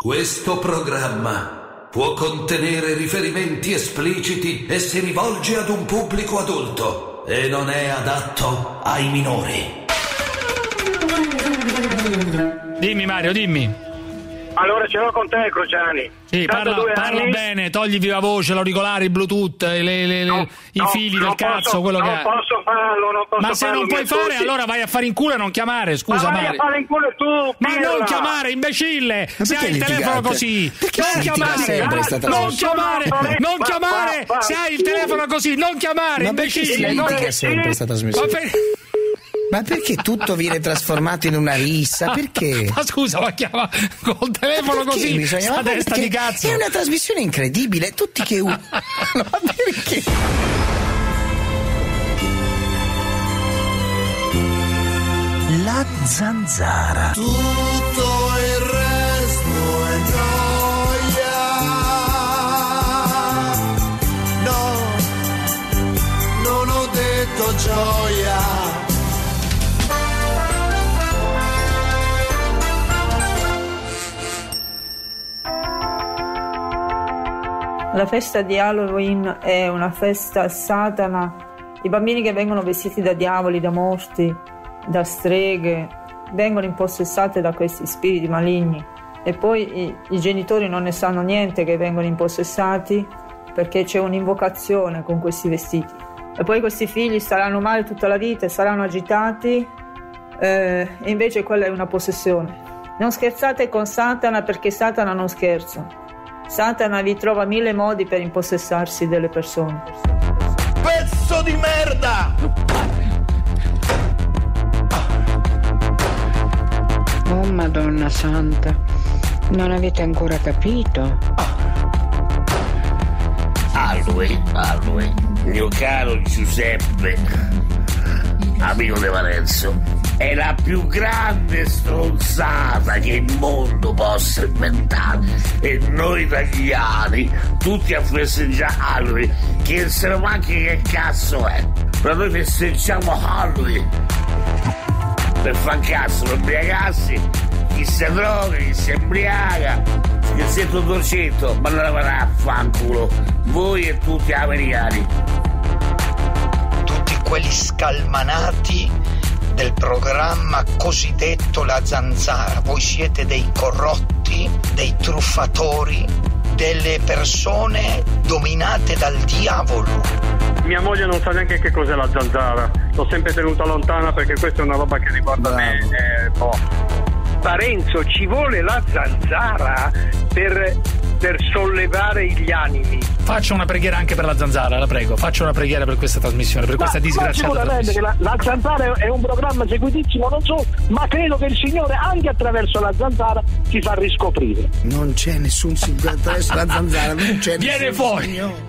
Questo programma può contenere riferimenti espliciti e si rivolge ad un pubblico adulto e non è adatto ai minori. Dimmi Mario, dimmi. Allora ce l'ho con te, Cruciani. Sì, parla bene, togli viva voce, l'auricolare, il Bluetooth, i fili del cazzo, quello che è. Non posso farlo. Ma se non puoi fare, allora vai a fare in culo e non chiamare, scusa Mario. Vai a fare in culo tu, ma non chiamare, imbecille! Se hai il telefono così, non chiamare, se hai il telefono così, non chiamare, imbecille! Ma perché sempre questa trasmissione? Ma perché tutto viene trasformato in una rissa? Perché? Ma scusa, ma chiama col telefono così, bisogna testa di cazzo. È una trasmissione incredibile, tutti che ma perché? La zanzara. Tutto il resto è gioia. No, non ho detto gioia. La festa di Halloween è una festa satana. I bambini che vengono vestiti da diavoli, da mostri, da streghe, vengono impossessati da questi spiriti maligni. E poi i genitori non ne sanno niente che vengono impossessati perché c'è un'invocazione con questi vestiti. E poi questi figli staranno male tutta la vita, saranno agitati, e invece quella è una possessione. Non scherzate con Satana perché Satana non scherza. Satana vi trova 1000 modi per impossessarsi delle persone. Pezzo di merda! Oh Madonna Santa, non avete ancora capito? Halloween, mio caro Giuseppe, amico di Valenzo, è la più grande stronzata che il mondo possa inventare. E noi italiani, tutti a festeggiare Halloween, che non sappiamo anche che cazzo è. Però noi festeggiamo Halloween per far cazzo, per ubriacarsi. Chi si droga, chi si embriaga, che si è tutto cento, ma non la farà a fanculo. Voi e tutti gli americani. Tutti quelli scalmanati del programma cosiddetto La Zanzara, voi siete dei corrotti, dei truffatori, delle persone dominate dal diavolo. Mia moglie non sa neanche che cos'è la zanzara, l'ho sempre tenuta lontana perché questa è una roba che riguarda me. Parenzo, ci vuole la zanzara per sollevare gli animi. Faccia una preghiera anche per la zanzara, la prego. Faccia una preghiera per questa trasmissione, per questa disgraziata trasmissione. La zanzara è un programma seguitissimo, non so, ma credo che il Signore anche attraverso la zanzara si fa riscoprire. Non c'è nessun Signore attraverso la zanzara, non c'è. Viene fuori. Signore.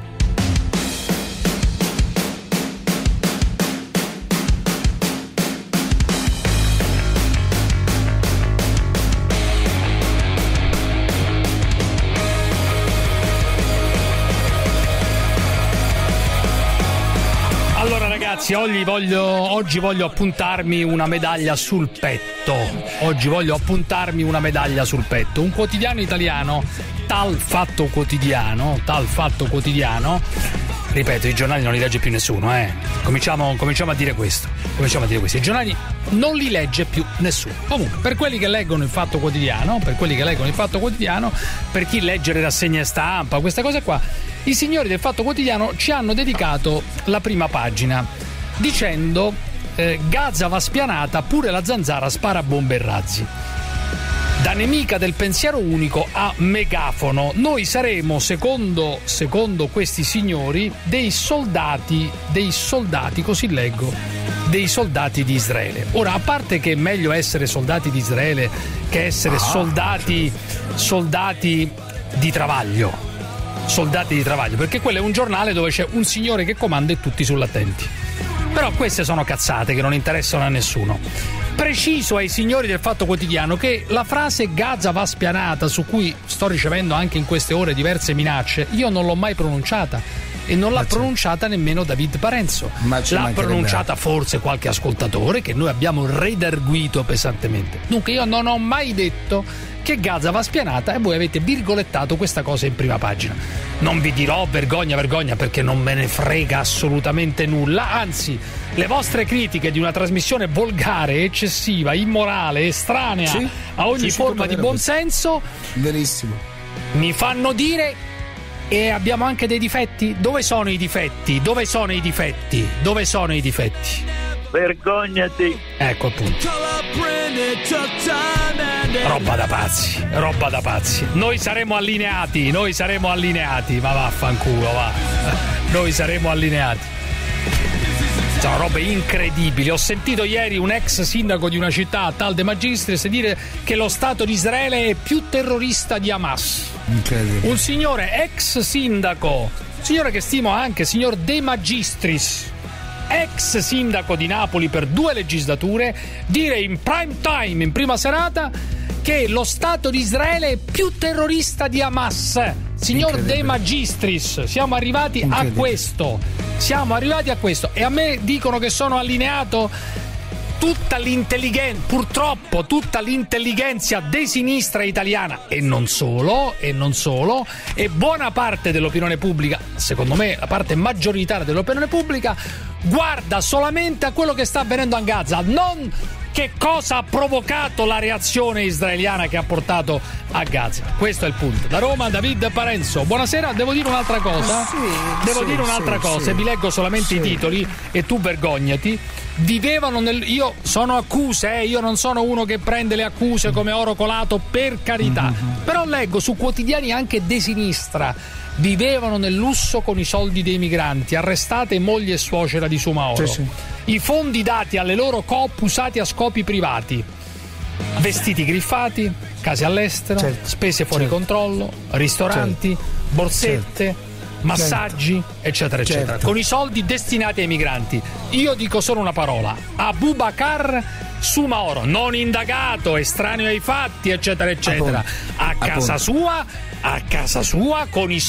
Oggi voglio appuntarmi una medaglia sul petto. Un quotidiano italiano, Tal Fatto Quotidiano. Ripeto, i giornali non li legge più nessuno, Cominciamo a dire questo. I giornali non li legge più nessuno. Comunque, per quelli che leggono il Fatto Quotidiano, per chi legge le rassegne stampa, queste cose qua, i signori del Fatto Quotidiano ci hanno dedicato la prima pagina dicendo Gaza va spianata, pure la zanzara spara bombe e razzi. Da nemica del pensiero unico a megafono, noi saremo, secondo questi signori, dei soldati, così leggo, dei soldati di Israele. Ora, a parte che è meglio essere soldati di Israele che essere soldati di travaglio, perché quello è un giornale dove c'è un signore che comanda e tutti sull'attenti. Però queste sono cazzate che non interessano a nessuno. Preciso ai signori del Fatto Quotidiano che la frase Gaza va spianata, su cui sto ricevendo anche in queste ore diverse minacce, io non l'ho mai pronunciata. e non l'ha pronunciata nemmeno David Parenzo. L'ha pronunciata forse qualche ascoltatore che noi abbiamo redarguito pesantemente. Dunque io non ho mai detto che Gaza va spianata e voi avete virgolettato questa cosa in prima pagina. Non vi dirò vergogna perché non me ne frega assolutamente nulla, anzi le vostre critiche di una trasmissione volgare, eccessiva, immorale, estranea a ogni forma di buonsenso, verissimo, mi fanno dire: e abbiamo anche dei difetti? Dove sono i difetti? Dove sono i difetti? Dove sono i difetti? Vergognati. Ecco appunto. Roba da pazzi. Noi saremo allineati, ma vaffanculo, va. Noi saremo allineati. Sono robe incredibili. Ho sentito ieri un ex sindaco di una città, tal De Magistris, dire che lo Stato di Israele è più terrorista di Hamas. Incredibile. Un signore ex sindaco, signore che stimo anche, signor De Magistris, ex sindaco di Napoli per 2 legislature, dire in prime time, in prima serata, che lo Stato di Israele è più terrorista di Hamas. Signor De Magistris, siamo arrivati a questo. E a me dicono che sono allineato. Tutta l'intelligenza, purtroppo tutta l'intelligenza de sinistra italiana e non solo, e buona parte dell'opinione pubblica, secondo me la parte maggioritaria dell'opinione pubblica, guarda solamente a quello che sta avvenendo a Gaza, non che cosa ha provocato la reazione israeliana che ha portato a Gaza. Questo è il punto. Da Roma, David Parenzo. Buonasera, devo dire un'altra cosa. E vi leggo solamente i titoli e tu vergognati. Vivevano io sono accuse, io non sono uno che prende le accuse come oro colato, per carità. Però leggo su quotidiani anche de sinistra. Vivevano nel lusso con i soldi dei migranti, arrestate moglie e suocera di Soumahoro. I fondi dati alle loro coop usati a scopi privati. Vestiti griffati, case all'estero, spese fuori controllo, ristoranti, borsette, massaggi, eccetera. Con i soldi destinati ai migranti. Io dico solo una parola: Abubakar Soumahoro, non indagato, estraneo ai fatti, eccetera. A casa sua con i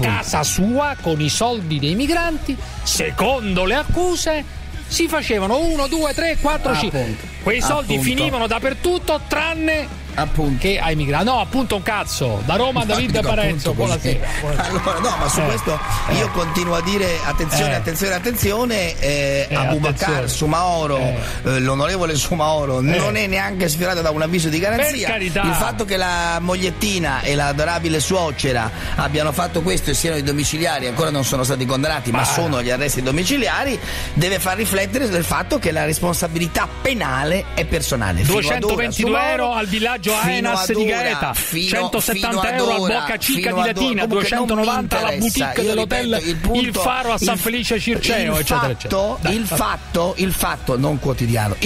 soldi dei migranti, secondo le accuse, si facevano 1, 2, 3, 4, 5. Quei soldi finivano dappertutto tranne che ai migranti. No, appunto un cazzo. Da Roma, David Parenzo. Buonasera. Allora, no, ma su questo io continuo a dire attenzione. Abubakar Soumahoro, l'onorevole Soumahoro, non è neanche sfiorato da un avviso di garanzia. Il fatto che la mogliettina e l'adorabile suocera abbiano fatto questo e siano i domiciliari, ancora non sono stati condannati, ma sono gli arresti domiciliari, deve far riflettere del fatto che la responsabilità penale è personale. 222 euro al villaggio Aenas di Gaeta, 170 euro a Boca Chica di Latina, 290 alla boutique dell'hotel Il Faro a San Felice Circeo, eccetera. Il fatto non quotidiano,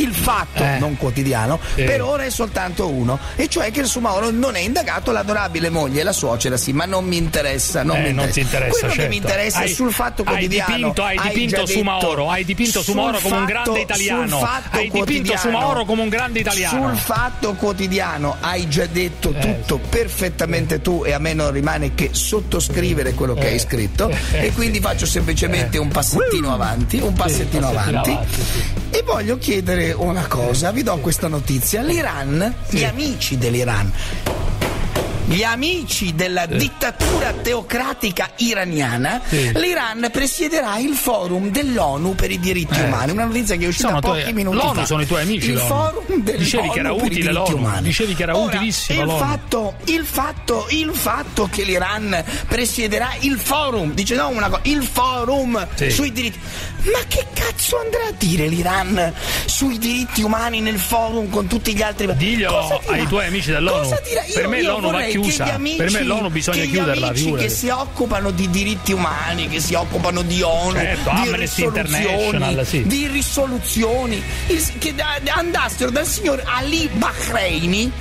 per ora è soltanto uno, e cioè che il Soumahoro non è indagato, l'adorabile moglie e la suocera sì, ma non mi interessa. Non ti interessa. Quello che mi interessa è sul Fatto Quotidiano. Hai dipinto Soumahoro come un grande italiano. Sul Fatto Quotidiano hai già detto tutto perfettamente tu, e a me non rimane che sottoscrivere quello che hai scritto, e quindi faccio semplicemente un passettino avanti. E voglio chiedere una cosa, vi do questa notizia: l'Iran, gli amici dell'Iran, gli amici della dittatura teocratica iraniana, l'Iran presiederà il forum dell'ONU per i diritti umani. Una notizia che è uscita pochi minuti fa. L'ONU sono i tuoi amici. Il forum dicevi che era utile l'ONU. Dicevi che era utilissimo l'ONU. Il fatto che l'Iran presiederà il forum, dice no una cosa, il forum sui diritti. Ma che cazzo andrà a dire l'Iran sui diritti umani nel forum con tutti gli altri? Diglielo ai tuoi amici dell'ONU. Per me l'ONU va chiusa. Per me l'ONU bisogna chiuderla. Gli amici che si occupano di diritti umani, che si occupano di ONU, di risoluzioni, che andassero dal signor Ali Bahreini,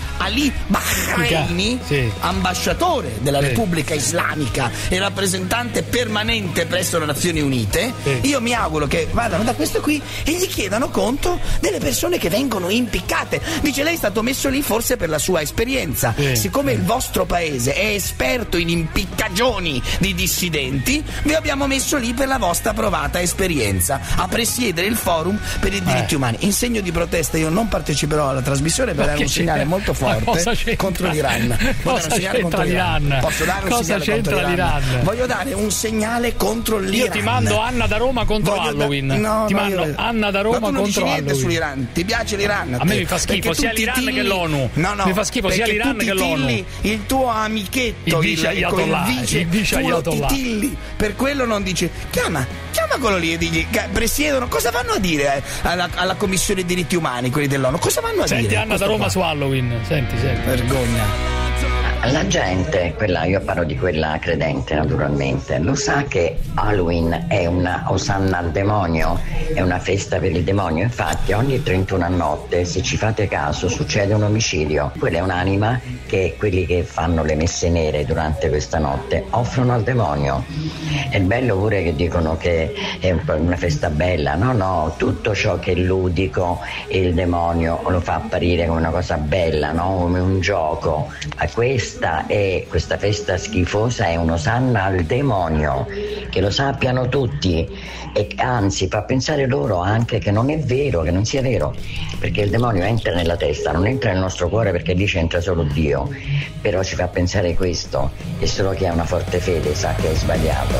ambasciatore della Repubblica Islamica e rappresentante permanente presso le Nazioni Unite. Io mi auguro che vadano da questo qui e gli chiedano conto delle persone che vengono impiccate. Dice: lei è stato messo lì forse per la sua esperienza, siccome il vostro vostro paese è esperto in impiccagioni di dissidenti, vi abbiamo messo lì per la vostra provata esperienza a presiedere il forum per i diritti umani. In segno di protesta io non parteciperò alla trasmissione per dare un segnale molto forte contro l'Iran. Cosa c'entra l'Iran? Posso dare un segnale contro l'Iran? Voglio dare un segnale contro l'Iran. Io ti mando Anna da Roma contro Halloween. Ti mando Anna da Roma contro Halloween. Sull'Iran. Ti piace l'Iran? A me mi fa schifo sia l'Iran che l'ONU. No, mi fa schifo sia l'Iran che l'ONU. Il tuo amichetto, il vice Ayatollah. Titilli. Per quello non dici chiama quello lì e digli presiedono. Cosa vanno a dire alla Commissione dei diritti umani quelli dell'ONU? Cosa vanno a dire? Senti Anna da Roma su Halloween. Senti. Vergogna. La gente, io parlo di quella credente naturalmente, lo sa che Halloween è una osanna al demonio, è una festa per il demonio. Infatti ogni 31 a notte, se ci fate caso, succede un omicidio. Quella è un'anima che quelli che fanno le messe nere durante questa notte offrono al demonio. È bello pure che dicono che è una festa bella, no, tutto ciò che è ludico e il demonio lo fa apparire come una cosa bella, no? Come un gioco. Ma questa festa schifosa è un'osanna al demonio, che lo sappiano tutti, e anzi fa pensare loro anche che non è vero, che non sia vero, perché il demonio entra nella testa, non entra nel nostro cuore, perché lì c'entra solo Dio, però ci fa pensare questo, e solo chi ha una forte fede sa che è sbagliato.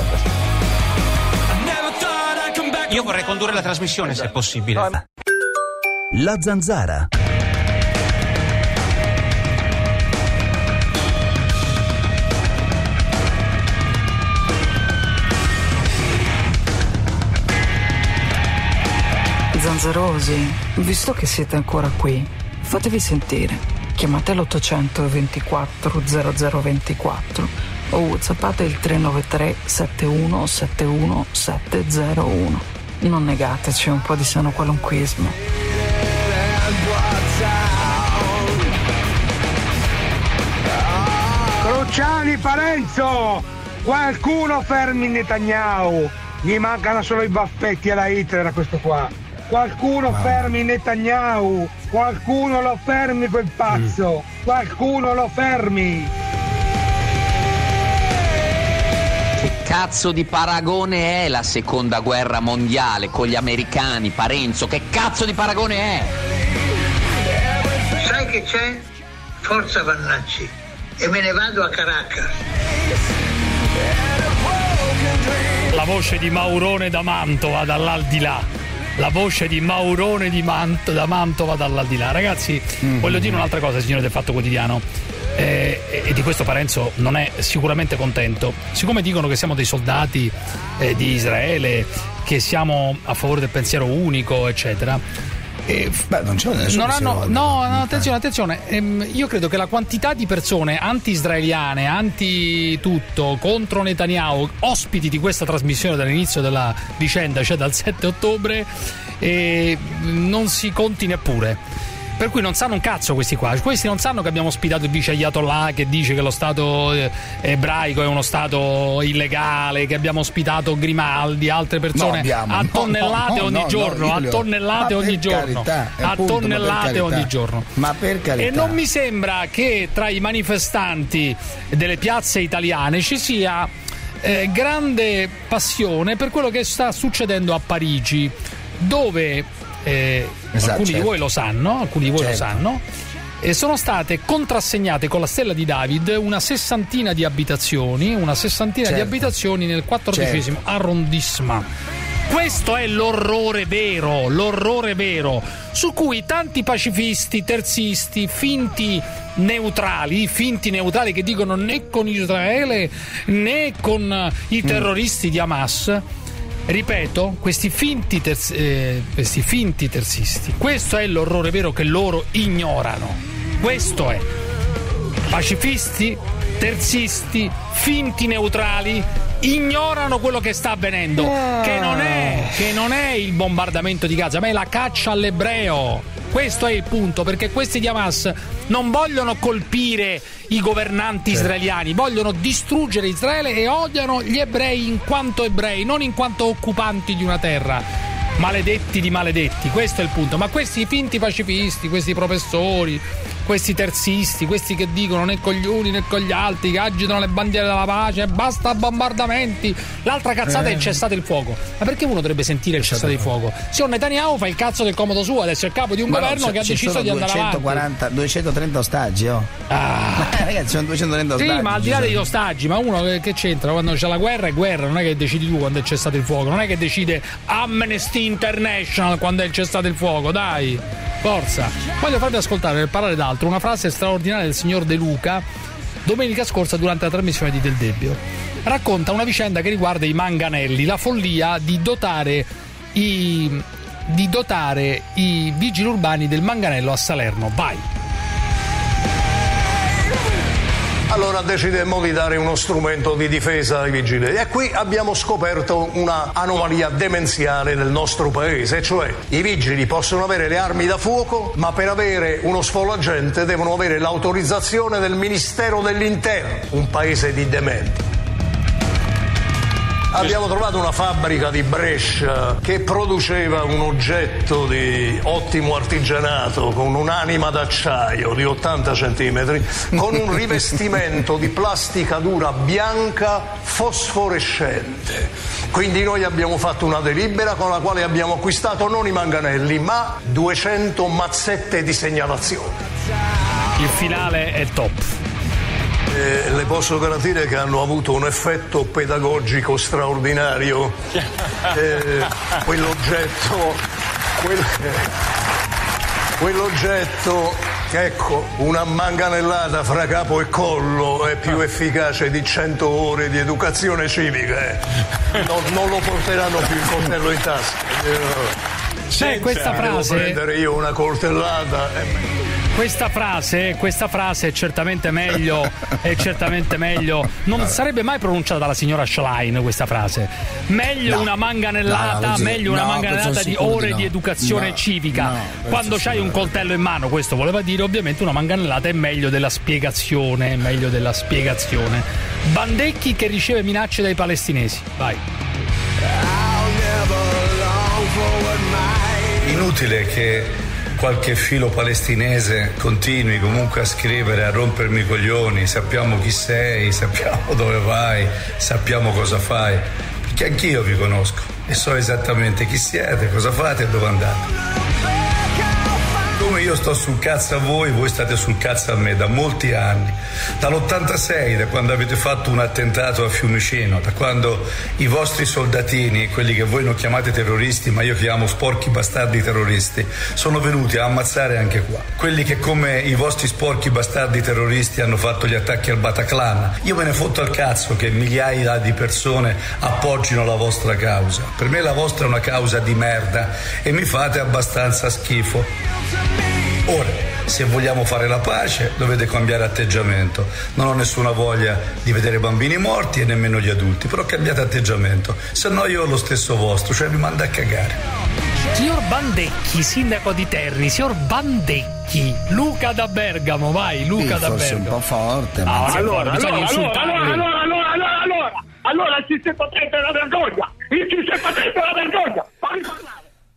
Io vorrei condurre la trasmissione, se è possibile. La Zanzara. Zanzarosi, visto che siete ancora qui, fatevi sentire. Chiamate l'800 24 0024 o whatsappate il 393 71 71 701. Non negateci un po' di sano qualunquismo. Cruciani, Parenzo! Qualcuno fermi Netanyahu! Gli mancano solo i baffetti alla Hitler a questo qua. Qualcuno fermi Netanyahu, qualcuno lo fermi quel pazzo, qualcuno lo fermi. Che cazzo di paragone è la seconda guerra mondiale con gli americani, Parenzo? Che cazzo di paragone è? Sai che c'è? Forza Vannacci, e me ne vado a Caracas. La voce di Maurone da Mantova, dall'aldilà. La voce di Maurone da Mantova dall'aldilà. Ragazzi, voglio dire un'altra cosa, signore del Fatto Quotidiano, e di questo Parenzo non è sicuramente contento. Siccome dicono che siamo dei soldati di Israele, che siamo a favore del pensiero unico, eccetera, non c'è nessuno. Attenzione. Io credo che la quantità di persone anti-israeliane, anti-tutto, contro Netanyahu, ospiti di questa trasmissione dall'inizio della vicenda, cioè dal 7 ottobre, non si conti neppure. Per cui non sanno un cazzo questi qua. Questi non sanno che abbiamo ospitato il vice Ayatollah che dice che lo Stato ebraico è uno Stato illegale, che abbiamo ospitato Grimaldi, altre persone a tonnellate ogni giorno, a tonnellate ogni giorno, a tonnellate ogni giorno. Ma per carità. E non mi sembra che tra i manifestanti delle piazze italiane ci sia grande passione per quello che sta succedendo a Parigi, dove alcuni di voi lo sanno, sono state contrassegnate con la stella di David una sessantina di abitazioni nel 14° arrondissement. Questo è l'orrore vero, su cui tanti pacifisti, terzisti, finti neutrali che dicono né con Israele né con i terroristi di Hamas. Ripeto, questi finti terzisti, questo è l'orrore vero che loro ignorano. Questo è. Pacifisti, terzisti, finti neutrali ignorano quello che sta avvenendo, che non è il bombardamento di Gaza, ma è la caccia all'ebreo. Questo è il punto, perché questi di Hamas non vogliono colpire i governanti israeliani, vogliono distruggere Israele e odiano gli ebrei in quanto ebrei, non in quanto occupanti di una terra. Maledetti di maledetti, questo è il punto. Ma questi finti pacifisti, questi professori, questi terzisti, questi che dicono né con gli uni né con gli altri, che agitano le bandiere della pace, basta bombardamenti. L'altra cazzata è il cessate il fuoco. Ma perché uno dovrebbe sentire il cessate il fuoco? Signor Netanyahu fa il cazzo del comodo suo, adesso è il capo di un governo che ha deciso di andare avanti. 230 ostaggi, ragazzi, sono 230 ostaggi. Sì, ma al di là degli ostaggi, ma uno che c'entra? Quando c'è la guerra è guerra, non è che decidi tu quando è cessato il fuoco, non è che decide Amnesty International quando è cessato il fuoco, dai, forza. Voglio farvi ascoltare, per parlare d'altro, una frase straordinaria del signor De Luca domenica scorsa durante la trasmissione di Del Debbio. Racconta una vicenda che riguarda i manganelli, la follia di dotare i vigili urbani del manganello a Salerno. Vai. Allora decidemmo di dare uno strumento di difesa ai vigili e qui abbiamo scoperto una anomalia demenziale del nostro paese, cioè i vigili possono avere le armi da fuoco, ma per avere uno sfollagente devono avere l'autorizzazione del Ministero dell'Interno, un paese di dementi. Abbiamo trovato una fabbrica di Brescia che produceva un oggetto di ottimo artigianato con un'anima d'acciaio di 80 centimetri con un rivestimento di plastica dura bianca fosforescente. Quindi noi abbiamo fatto una delibera con la quale abbiamo acquistato non i manganelli ma 200 mazzette di segnalazione. Il finale è top. Le posso garantire che hanno avuto un effetto pedagogico straordinario. Quell'oggetto, ecco, una manganellata fra capo e collo è più efficace di 100 ore di educazione civica. Non lo porteranno più il coltello in tasca. Questa frase. Devo prendere io una coltellata. Questa frase è certamente meglio, non sarebbe mai pronunciata dalla signora Schlein questa frase. Meglio una manganellata, di ore di educazione civica. Quando c'hai un coltello in mano, questo voleva dire ovviamente una manganellata è meglio della spiegazione, Bandecchi che riceve minacce dai palestinesi. Vai. Inutile che qualche filo palestinese continui comunque a scrivere, a rompermi i coglioni, sappiamo chi sei, sappiamo dove vai, sappiamo cosa fai, perché anch'io vi conosco e so esattamente chi siete, cosa fate e dove andate. Come io sto sul cazzo a voi state sul cazzo a me da molti anni, dall'86, da quando avete fatto un attentato a Fiumicino, da quando i vostri soldatini, quelli che voi non chiamate terroristi ma io chiamo sporchi bastardi terroristi, sono venuti a ammazzare anche qua, quelli che come i vostri sporchi bastardi terroristi hanno fatto gli attacchi al Bataclan. Io me ne fotto al cazzo che migliaia di persone appoggino la vostra causa, per me la vostra è una causa di merda e mi fate abbastanza schifo. Ora, se vogliamo fare la pace, dovete cambiare atteggiamento. Non ho nessuna voglia di vedere bambini morti e nemmeno gli adulti, però cambiate atteggiamento, se no io ho lo stesso vostro, cioè mi manda a cagare. Signor Bandecchi, sindaco di Terni, signor Bandecchi, Luca da Bergamo, vai, Luca da forse Bergamo. un po' forte, ma allora il sistema potente è la vergogna! Il sistema potente è la vergogna! Fammi parlare!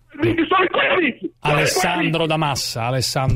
Alessandro da Massa.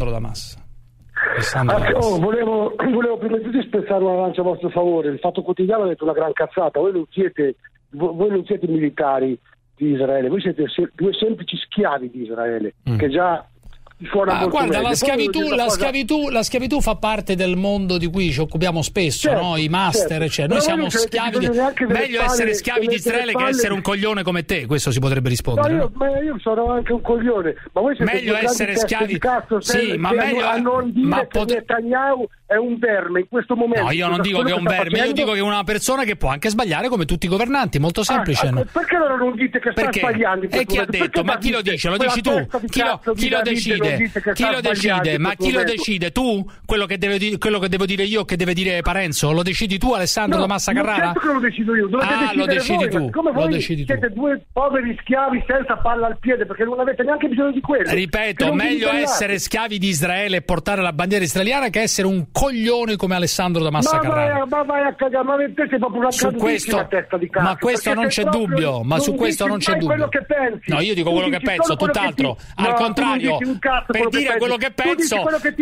Volevo prima di tutto spezzare una lancia a vostro favore. Il Fatto Quotidiano ha detto una gran cazzata. Voi non siete militari di Israele, voi siete due semplici schiavi di Israele, che già guarda, la schiavitù fa parte del mondo di cui ci occupiamo spesso, certo, no? I master, certo. Cioè, noi siamo schiavi meglio essere schiavi di Israele che essere un coglione come te, questo si potrebbe rispondere. Io sono anche un coglione, ma voi siete meglio essere schiavi di cazzo, sì, ma meglio a non dire che Netanyahu è un verme in questo momento. No, io non dico che è un verme, io dico che è una persona che può anche sbagliare come tutti i governanti, molto semplice. Perché allora non dite che sta sbagliando? E chi ha detto? Ma chi lo dice? Lo dici tu? Chi lo decide? Chi lo decide? Ma chi lo decide? Tu? Quello che devo dire io, che deve dire Parenzo? Lo decidi tu, Alessandro da Massa Carrara? Certo che lo decido io, lo decidi tu. Come voi siete due poveri schiavi senza palla al piede, perché non avete neanche bisogno di quello. Ripeto, meglio essere schiavi di Israele e portare la bandiera israeliana che essere un coglione come Alessandro da Massa Carrara. Ma vai a cagare, ma te sei proprio una cadutissima testa di cazzo. Ma questo non c'è dubbio, ma su questo non c'è dubbio. Quello che pensi. No, io dico quello che penso, tutt'altro. Al contrario, per dire quello che penso,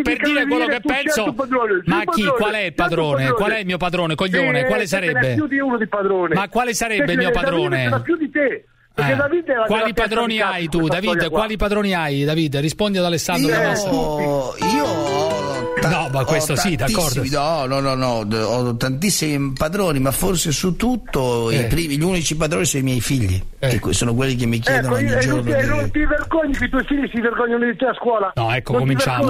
ma chi? Qual è il padrone? Qual è il mio padrone, coglione? Quale sarebbe? Più di uno di padrone. Ma quale sarebbe il mio padrone? Più di te. Quali padroni hai tu, David? Quali padroni hai, David? Rispondi ad Alessandro. No, ma questo sì, d'accordo. No, ho tantissimi padroni, ma forse su tutto gli unici padroni sono i miei figli, che sono quelli che mi chiedono ogni giorno. E non ti vergogni che i tuoi figli si vergognano di te a scuola? No, ecco, cominciamo.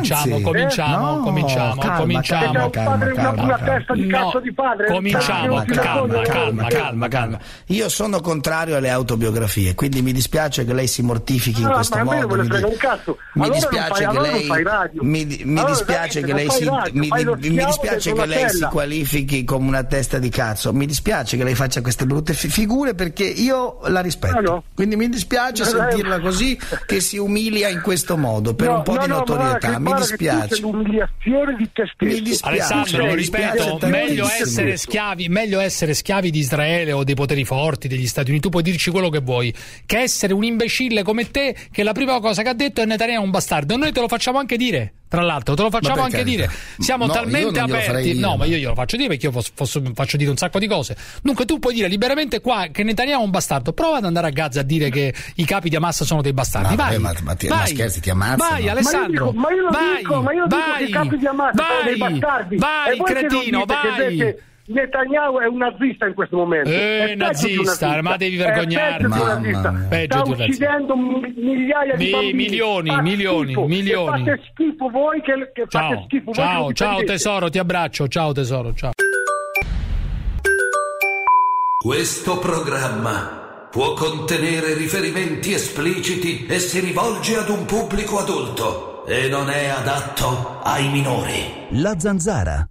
Una testa di cazzo di padre. Cominciamo, calma. Io sono contrario alle autobiografie, quindi mi dispiace che lei si mortifichi in questo modo. Mi dispiace che lei mi dispiace che lei si qualifichi come una testa di cazzo. Mi dispiace che lei faccia queste brutte figure, perché io la rispetto. Quindi mi dispiace sentirla così, che si umilia in questo modo per un po' di notorietà. Mi dispiace. L'umiliazione di te stesso. Mi dispiace. Alessandro, lo ripeto, meglio essere schiavi di Israele o dei poteri forti degli Stati Uniti. Tu puoi dirci quello che vuoi, che essere un imbecille come te, che la prima cosa che ha detto è Netanyahu è un bastardo. E noi te lo facciamo anche dire. Tra l'altro, te lo facciamo anche dire. Siamo talmente aperti. No, ma io glielo faccio dire, perché io faccio dire un sacco di cose. Dunque, tu puoi dire liberamente qua che Netanyahu è un bastardo. Prova ad andare a Gaza a dire che i capi di Hamas sono dei bastardi. Vai, ma scherzi, ti ammazzano. Vai, Alessandro. Ma io dico che i capi di Hamas sono dei bastardi. Vai, cretino, vai. Netanyahu è un nazista in questo momento. Nazista, ma devi vergognarti. Sta uccidendo migliaia di bambini. Milioni. Fate schifo voi che fate schifo voi. Ciao tesoro, ti abbraccio. Ciao tesoro, ciao. Questo programma può contenere riferimenti espliciti e si rivolge ad un pubblico adulto e non è adatto ai minori. La Zanzara.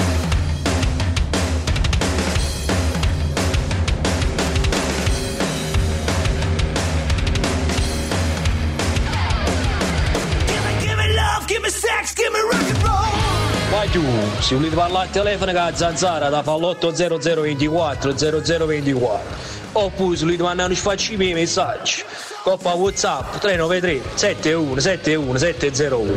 Vai giù, se volete parlare al telefono con la Zanzara da fa l'80024 0024, oppure se volete mandare un sfacci miei messaggi, coppa WhatsApp 393 7171 701.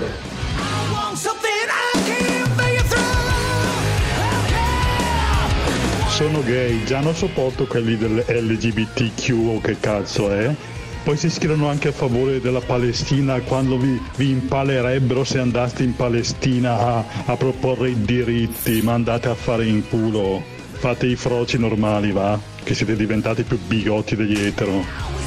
Sono gay, già non sopporto quelli dell'LGBTQ o che cazzo è. Poi si schierano anche a favore della Palestina quando vi impalerebbero se andaste in Palestina a proporre i diritti, ma andate a fare in culo. Fate i froci normali, va? Che siete diventati più bigotti degli etero.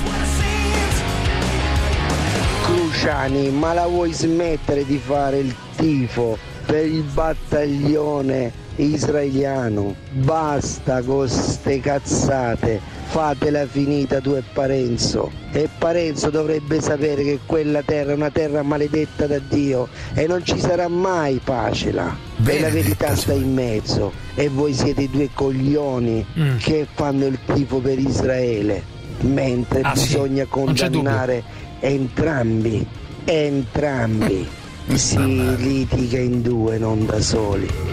Cruciani, ma la vuoi smettere di fare il tifo per il battaglione israeliano? Basta con ste cazzate. Fatela finita tu e Parenzo. E Parenzo dovrebbe sapere che quella terra è una terra maledetta da Dio e non ci sarà mai pace là. E la verità sta in mezzo. E voi siete i due coglioni che fanno il tifo per Israele, mentre bisogna condannare entrambi. Si litiga in due, non da soli.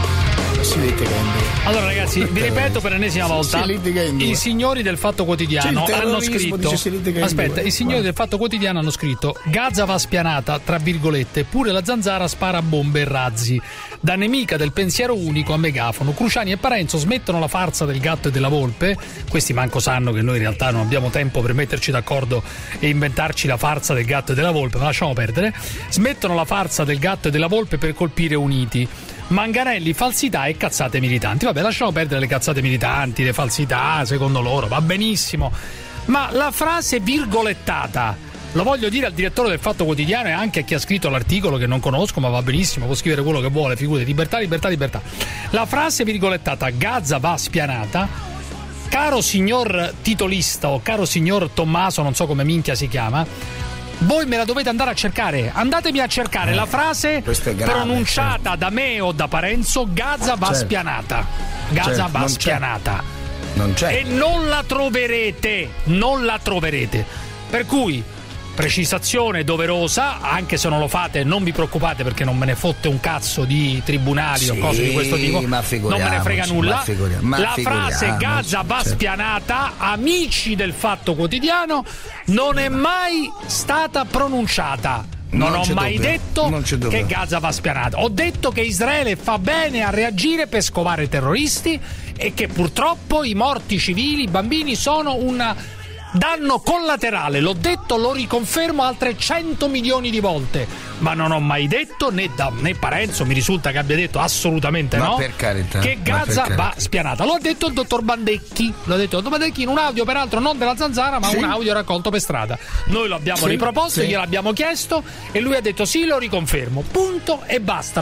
Allora ragazzi, vi ripeto per l'ennesima volta, i signori del Fatto Quotidiano hanno scritto, i signori del Fatto Quotidiano hanno scritto: Gaza va spianata, tra virgolette, pure la Zanzara spara bombe e razzi. Da nemica del pensiero unico a megafono, Cruciani e Parenzo smettono la farsa del gatto e della volpe. Questi manco sanno che noi in realtà non abbiamo tempo per metterci d'accordo e inventarci la farsa del gatto e della volpe, ma lasciamo perdere. Smettono la farsa del gatto e della volpe per colpire Uniti. Manganelli, falsità e cazzate militanti. Vabbè, lasciamo perdere le cazzate militanti, le falsità, secondo loro, va benissimo. Ma la frase virgolettata, lo voglio dire al direttore del Fatto Quotidiano e anche a chi ha scritto l'articolo che non conosco, ma va benissimo, può scrivere quello che vuole, figurati, libertà. La frase virgolettata Gaza va spianata, caro signor titolista o caro signor Tommaso, non so come minchia si chiama, voi me la dovete andare a cercare. Andatemi a cercare la frase pronunciata da me o da Parenzo: Gaza va spianata. Gaza va spianata. Non c'è. E non la troverete. Per cui precisazione doverosa, anche se non lo fate non vi preoccupate perché non me ne fotte un cazzo di tribunali o cose di questo tipo, non me ne frega nulla. La frase Gaza va spianata, amici del Fatto Quotidiano, non è mai stata pronunciata. Non ho mai detto che Gaza va spianata. Ho detto che Israele fa bene a reagire per scovare i terroristi e che purtroppo i morti civili, i bambini, sono un danno collaterale. L'ho detto, lo riconfermo altre 100 milioni di volte. Ma non ho mai detto, né Parenzo mi risulta che abbia detto assolutamente no, per carità, che Gaza va spianata. L'ha detto il dottor Bandecchi. In un audio peraltro non della Zanzara, ma un audio raccolto per strada. Noi lo abbiamo riproposto, gliel'abbiamo chiesto e lui ha detto sì, lo riconfermo. Punto e basta,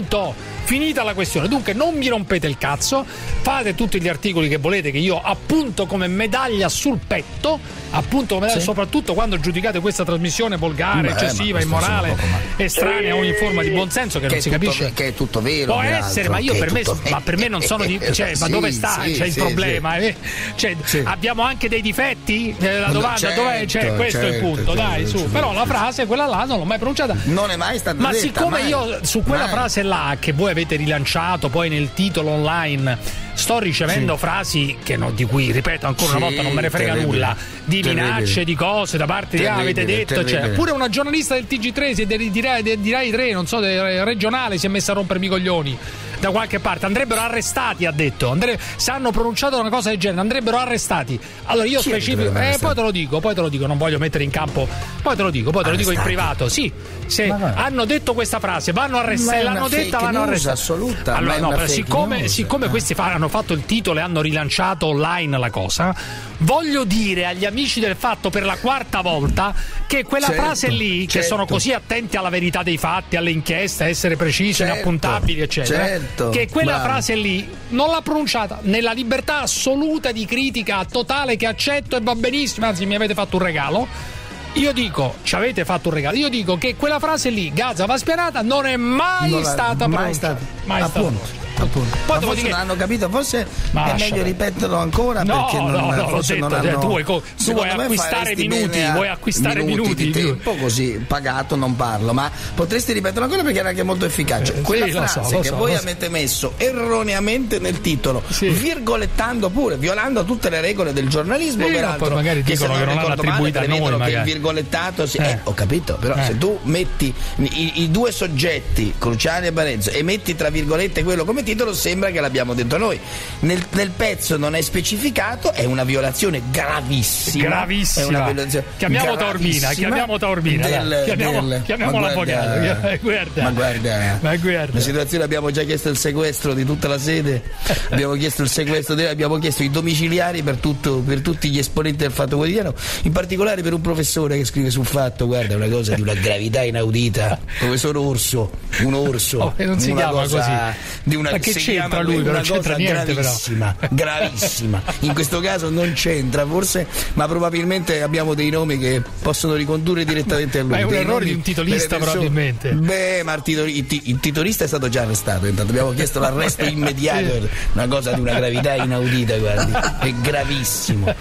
finita la questione. Dunque non mi rompete il cazzo, fate tutti gli articoli che volete, che io appunto come medaglia sul petto, soprattutto quando giudicate questa trasmissione volgare, eccessiva, immorale, estranea a ogni forma di buonsenso, che non si capisce che è tutto vero. Può essere, ma io per me non sono ma dove sta? C'è il problema. Abbiamo anche dei difetti? La domanda dov'è? Questo è il punto, dai, su. Però la frase, quella là, non l'ho mai pronunciata. Non è mai stata ma detta. Ma siccome mai. Io su quella frase là che voi avete rilanciato poi nel titolo online sto ricevendo frasi di cui, ripeto ancora una volta, non me ne frega nulla, di minacce, di cose da parte di avete detto, pure una giornalista del TG3 di Rai 3, non so, regionale, si è messa a rompermi i coglioni da qualche parte. Andrebbero arrestati, ha detto. Se hanno pronunciato una cosa del genere andrebbero arrestati. Allora io specifico, poi te lo dico, non voglio mettere in campo, poi te lo dico in privato. Sì, se hanno detto questa frase vanno arrestati, se l'hanno detta vanno arrestati. Assoluta. Allora no, però siccome questi hanno fatto il titolo e hanno rilanciato online la cosa, voglio dire agli amici del Fatto per la quarta volta che quella frase lì, che sono così attenti alla verità dei fatti, alle inchieste, a essere precisi, inappuntabili, eccetera, che quella frase lì non l'ha pronunciata nella libertà assoluta di critica totale, che accetto e va benissimo, anzi mi avete fatto un regalo. Io dico, ci avete fatto un regalo. Io dico che quella frase lì, Gaza va spianata, non è mai stata pronunciata. Mai stata. Appunto. Poi forse non hanno capito, forse è meglio ripeterlo ancora, perché forse non hanno. Tu vuoi acquistare minuti, di tempo, così pagato non parlo, ma potresti ripeterlo ancora perché era anche molto efficace. Quella frase che voi avete messo erroneamente nel titolo, virgolettando pure, violando tutte le regole del giornalismo, peraltro, poi magari dicono che non l'hanno attribuita a noi, che il virgolettato ho capito, però se tu metti i due soggetti, Cruciani e Parenzo, e metti tra virgolette quello come titolo, sembra che l'abbiamo detto noi. Nel pezzo non è specificato, è una violazione gravissima. È una violazione chiamiamo Taormina. Chiamiamo l'avvocato. Ma guarda, la situazione, abbiamo già chiesto il sequestro di tutta la sede, abbiamo chiesto il sequestro, abbiamo chiesto i domiciliari per tutti gli esponenti del Fatto Quotidiano, in particolare per un professore che scrive sul Fatto, guarda, una cosa di una gravità inaudita, professor Orso, non si chiama così, di una, che c'entra lui, però non c'entra niente, gravissima. In questo caso non c'entra forse, ma probabilmente abbiamo dei nomi che possono ricondurre direttamente a lui. Ma è un errore di un titolista, probabilmente. Ma il titolista è stato già arrestato, intanto abbiamo chiesto l'arresto immediato, una cosa di una gravità inaudita, guardi, è gravissimo.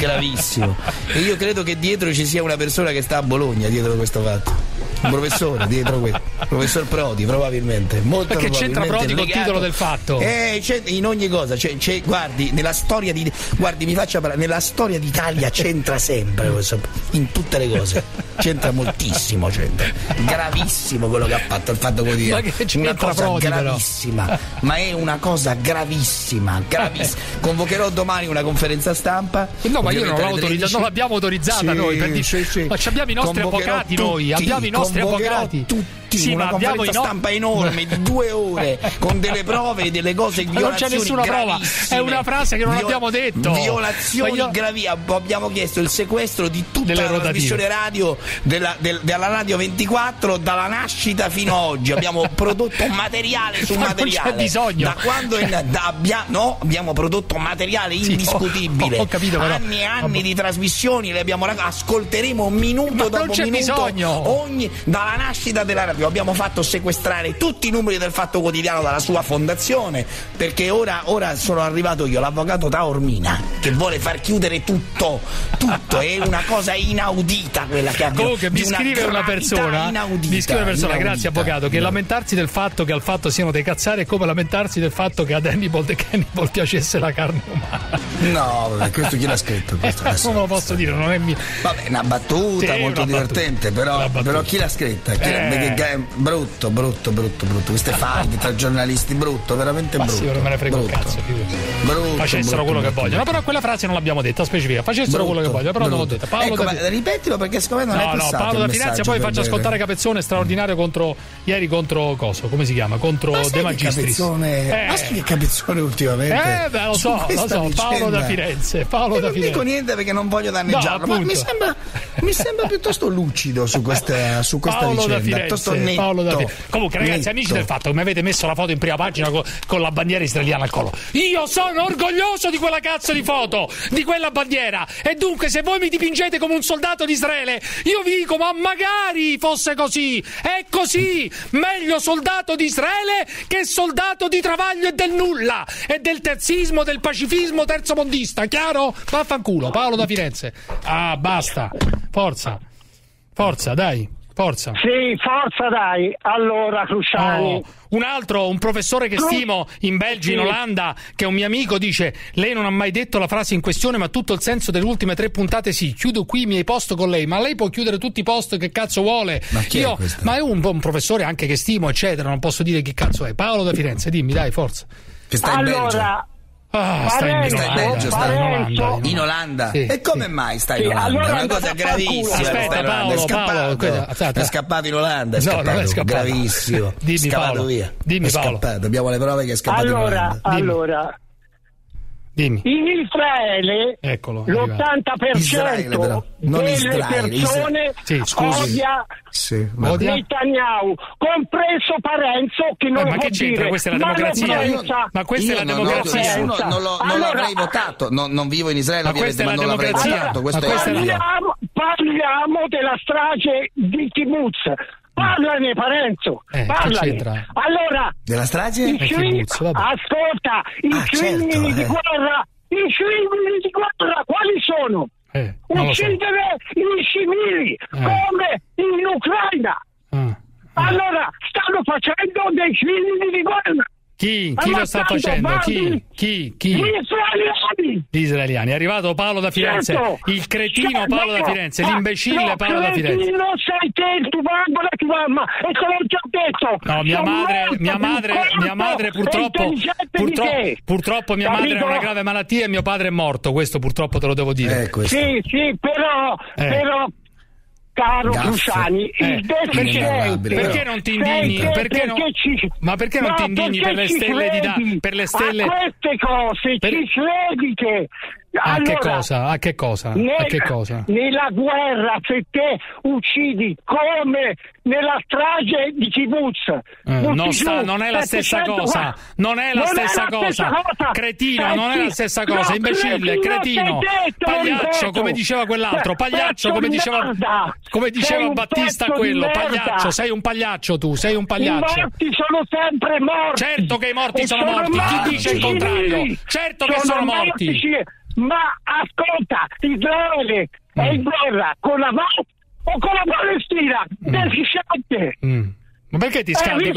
E io credo che dietro ci sia una persona che sta a Bologna dietro questo fatto, un professore dietro questo, professor Prodi, probabilmente, molto perché probabilmente c'entra Prodi legato, col titolo del Fatto? C'è in ogni cosa, guardi, nella storia nella storia d'Italia c'entra sempre questo, in tutte le cose c'entra moltissimo, gravissimo quello che ha fatto il Fatto Quotidiano, una cosa Prodi, gravissima, ma è una cosa gravissima. Convocherò domani una conferenza stampa. No, ma io non l'abbiamo autorizzata noi, per dire, ma abbiamo i nostri avvocati, noi abbiamo i nostri avvocati. Una conferenza stampa enorme di 2 ore con delle prove e delle cose, violazioni, non c'è nessuna prova, è una frase che non abbiamo detto. Violazioni gravissime. Abbiamo chiesto il sequestro di tutta la trasmissione radio della Radio 24 dalla nascita fino ad oggi. Abbiamo prodotto materiale su materiale. Non c'è bisogno. Da quando abbiamo prodotto materiale indiscutibile. Ho capito, però. Anni e anni di trasmissioni le abbiamo ascolteremo minuto dopo minuto dalla nascita della radio. Fabio abbiamo fatto sequestrare tutti i numeri del Fatto Quotidiano dalla sua fondazione, perché ora sono arrivato io, l'avvocato Taormina, che vuole far chiudere tutto, è una cosa inaudita quella che abbiamo. Comunque mi scrive una persona, grazie avvocato, che lamentarsi del fatto che al Fatto siano dei cazzari è come lamentarsi del fatto che ad Hannibal The Cannibal piacesse la carne umana. No, vabbè, questo chi l'ha scritto? Non lo posso dire, non è mio. Vabbè, una battuta molto divertente, però chi l'ha scritta? Brutto. Queste faide tra giornalisti, veramente brutto. Sì, non me ne frega un cazzo. Facessero quello che vogliono. No, però quella frase non l'abbiamo detta, specifica. Facessero quello che vogliono, però non l'ho detta. Ripetilo perché secondo me non è passato. Paolo da Finanza, poi faccio ascoltare Capezzone straordinario ieri contro coso, come si chiama? Contro De Magistris. Ma che Capezzone ultimamente? Lo so, Paolo da Firenze. Non dico niente perché non voglio danneggiarlo, ma mi sembra piuttosto lucido su questa Paolo vicenda. Paolo da Firenze. Comunque, ragazzi, amici del Fatto, che mi avete messo la foto in prima pagina con la bandiera israeliana al collo. Io sono orgoglioso di quella cazzo di foto, di quella bandiera. E dunque, se voi mi dipingete come un soldato di Israele, io vi dico, ma magari fosse così. È così. Meglio soldato di Israele che soldato di travaglio e del nulla. E del terzismo, del pacifismo terzomondista. Chiaro? Vaffanculo. Paolo da Firenze. Ah, basta. Forza, dai. Forza. Sì, forza dai. Allora, Cruciani. Un professore che stimo in Belgio, in Olanda, che è un mio amico, dice: lei non ha mai detto la frase in questione, ma tutto il senso delle ultime 3 puntate sì. Chiudo qui i miei post con lei. Ma lei può chiudere tutti i post che cazzo vuole. Ma è un professore anche che stimo, eccetera. Non posso dire chi cazzo è. Paolo da Firenze, dimmi, dai, forza. Che sta in Belgio. In Olanda. Sì, e come mai stai in Olanda? Allora è una cosa gravissima. Aspetta, Paolo, è scappato in Olanda. Non è scappato. Gravissimo. Dimmi, Paolo. Via. Dimmi, Paolo. Abbiamo le prove che è scappato in Olanda. Allora. Dimmi. In Israele l'80% Israele, però. Non delle Israele, persone odia Netanyahu, compreso Parenzo, che non ma che c'entra? Questa è la democrazia. Ma questa è la democrazia. Non l'avrei votato. Non vivo in Israele, ovviamente, ma non l'avrei votato. Parliamo della strage di Kibbutz. Parlane, Parenzo, parlane. Allora, della strage? Ascolta, i crimini di guerra, quali sono? Uccidere i civili, come in Ucraina. Allora, stanno facendo dei crimini di guerra. Chi lo sta facendo? Chi? Gli israeliani. È arrivato Paolo da Firenze, il cretino Paolo da Firenze, l'imbecille Paolo da Firenze. Cretino sei te, il tuo babbo e tua mamma, e te l'ho già detto. No, mia madre purtroppo mia madre ha una grave malattia e mio padre è morto, questo purtroppo te lo devo dire. Sì, però caro Cruciani, il deficiente. Perché non ti indigni? Perché non ti indigni per le stelle per le stelle? A queste cose ci credi che A che cosa? Nella guerra, se te uccidi come nella strage di Kibbutz, non è la stessa cosa. Non è la stessa cosa. Cretino, non è la stessa cosa. Imbecille, cretino, pagliaccio, come diceva quell'altro. Pagliaccio, come diceva Battista quello. Pagliaccio, sei un pagliaccio tu, sei un pagliaccio. I morti sono sempre morti. Certo che i morti sono morti. Chi dice il contrario? Certo che sono morti. Ma ascolta, Israele è in guerra con la Hamas o con la Palestina? Deficiente! Ma perché ti scaldi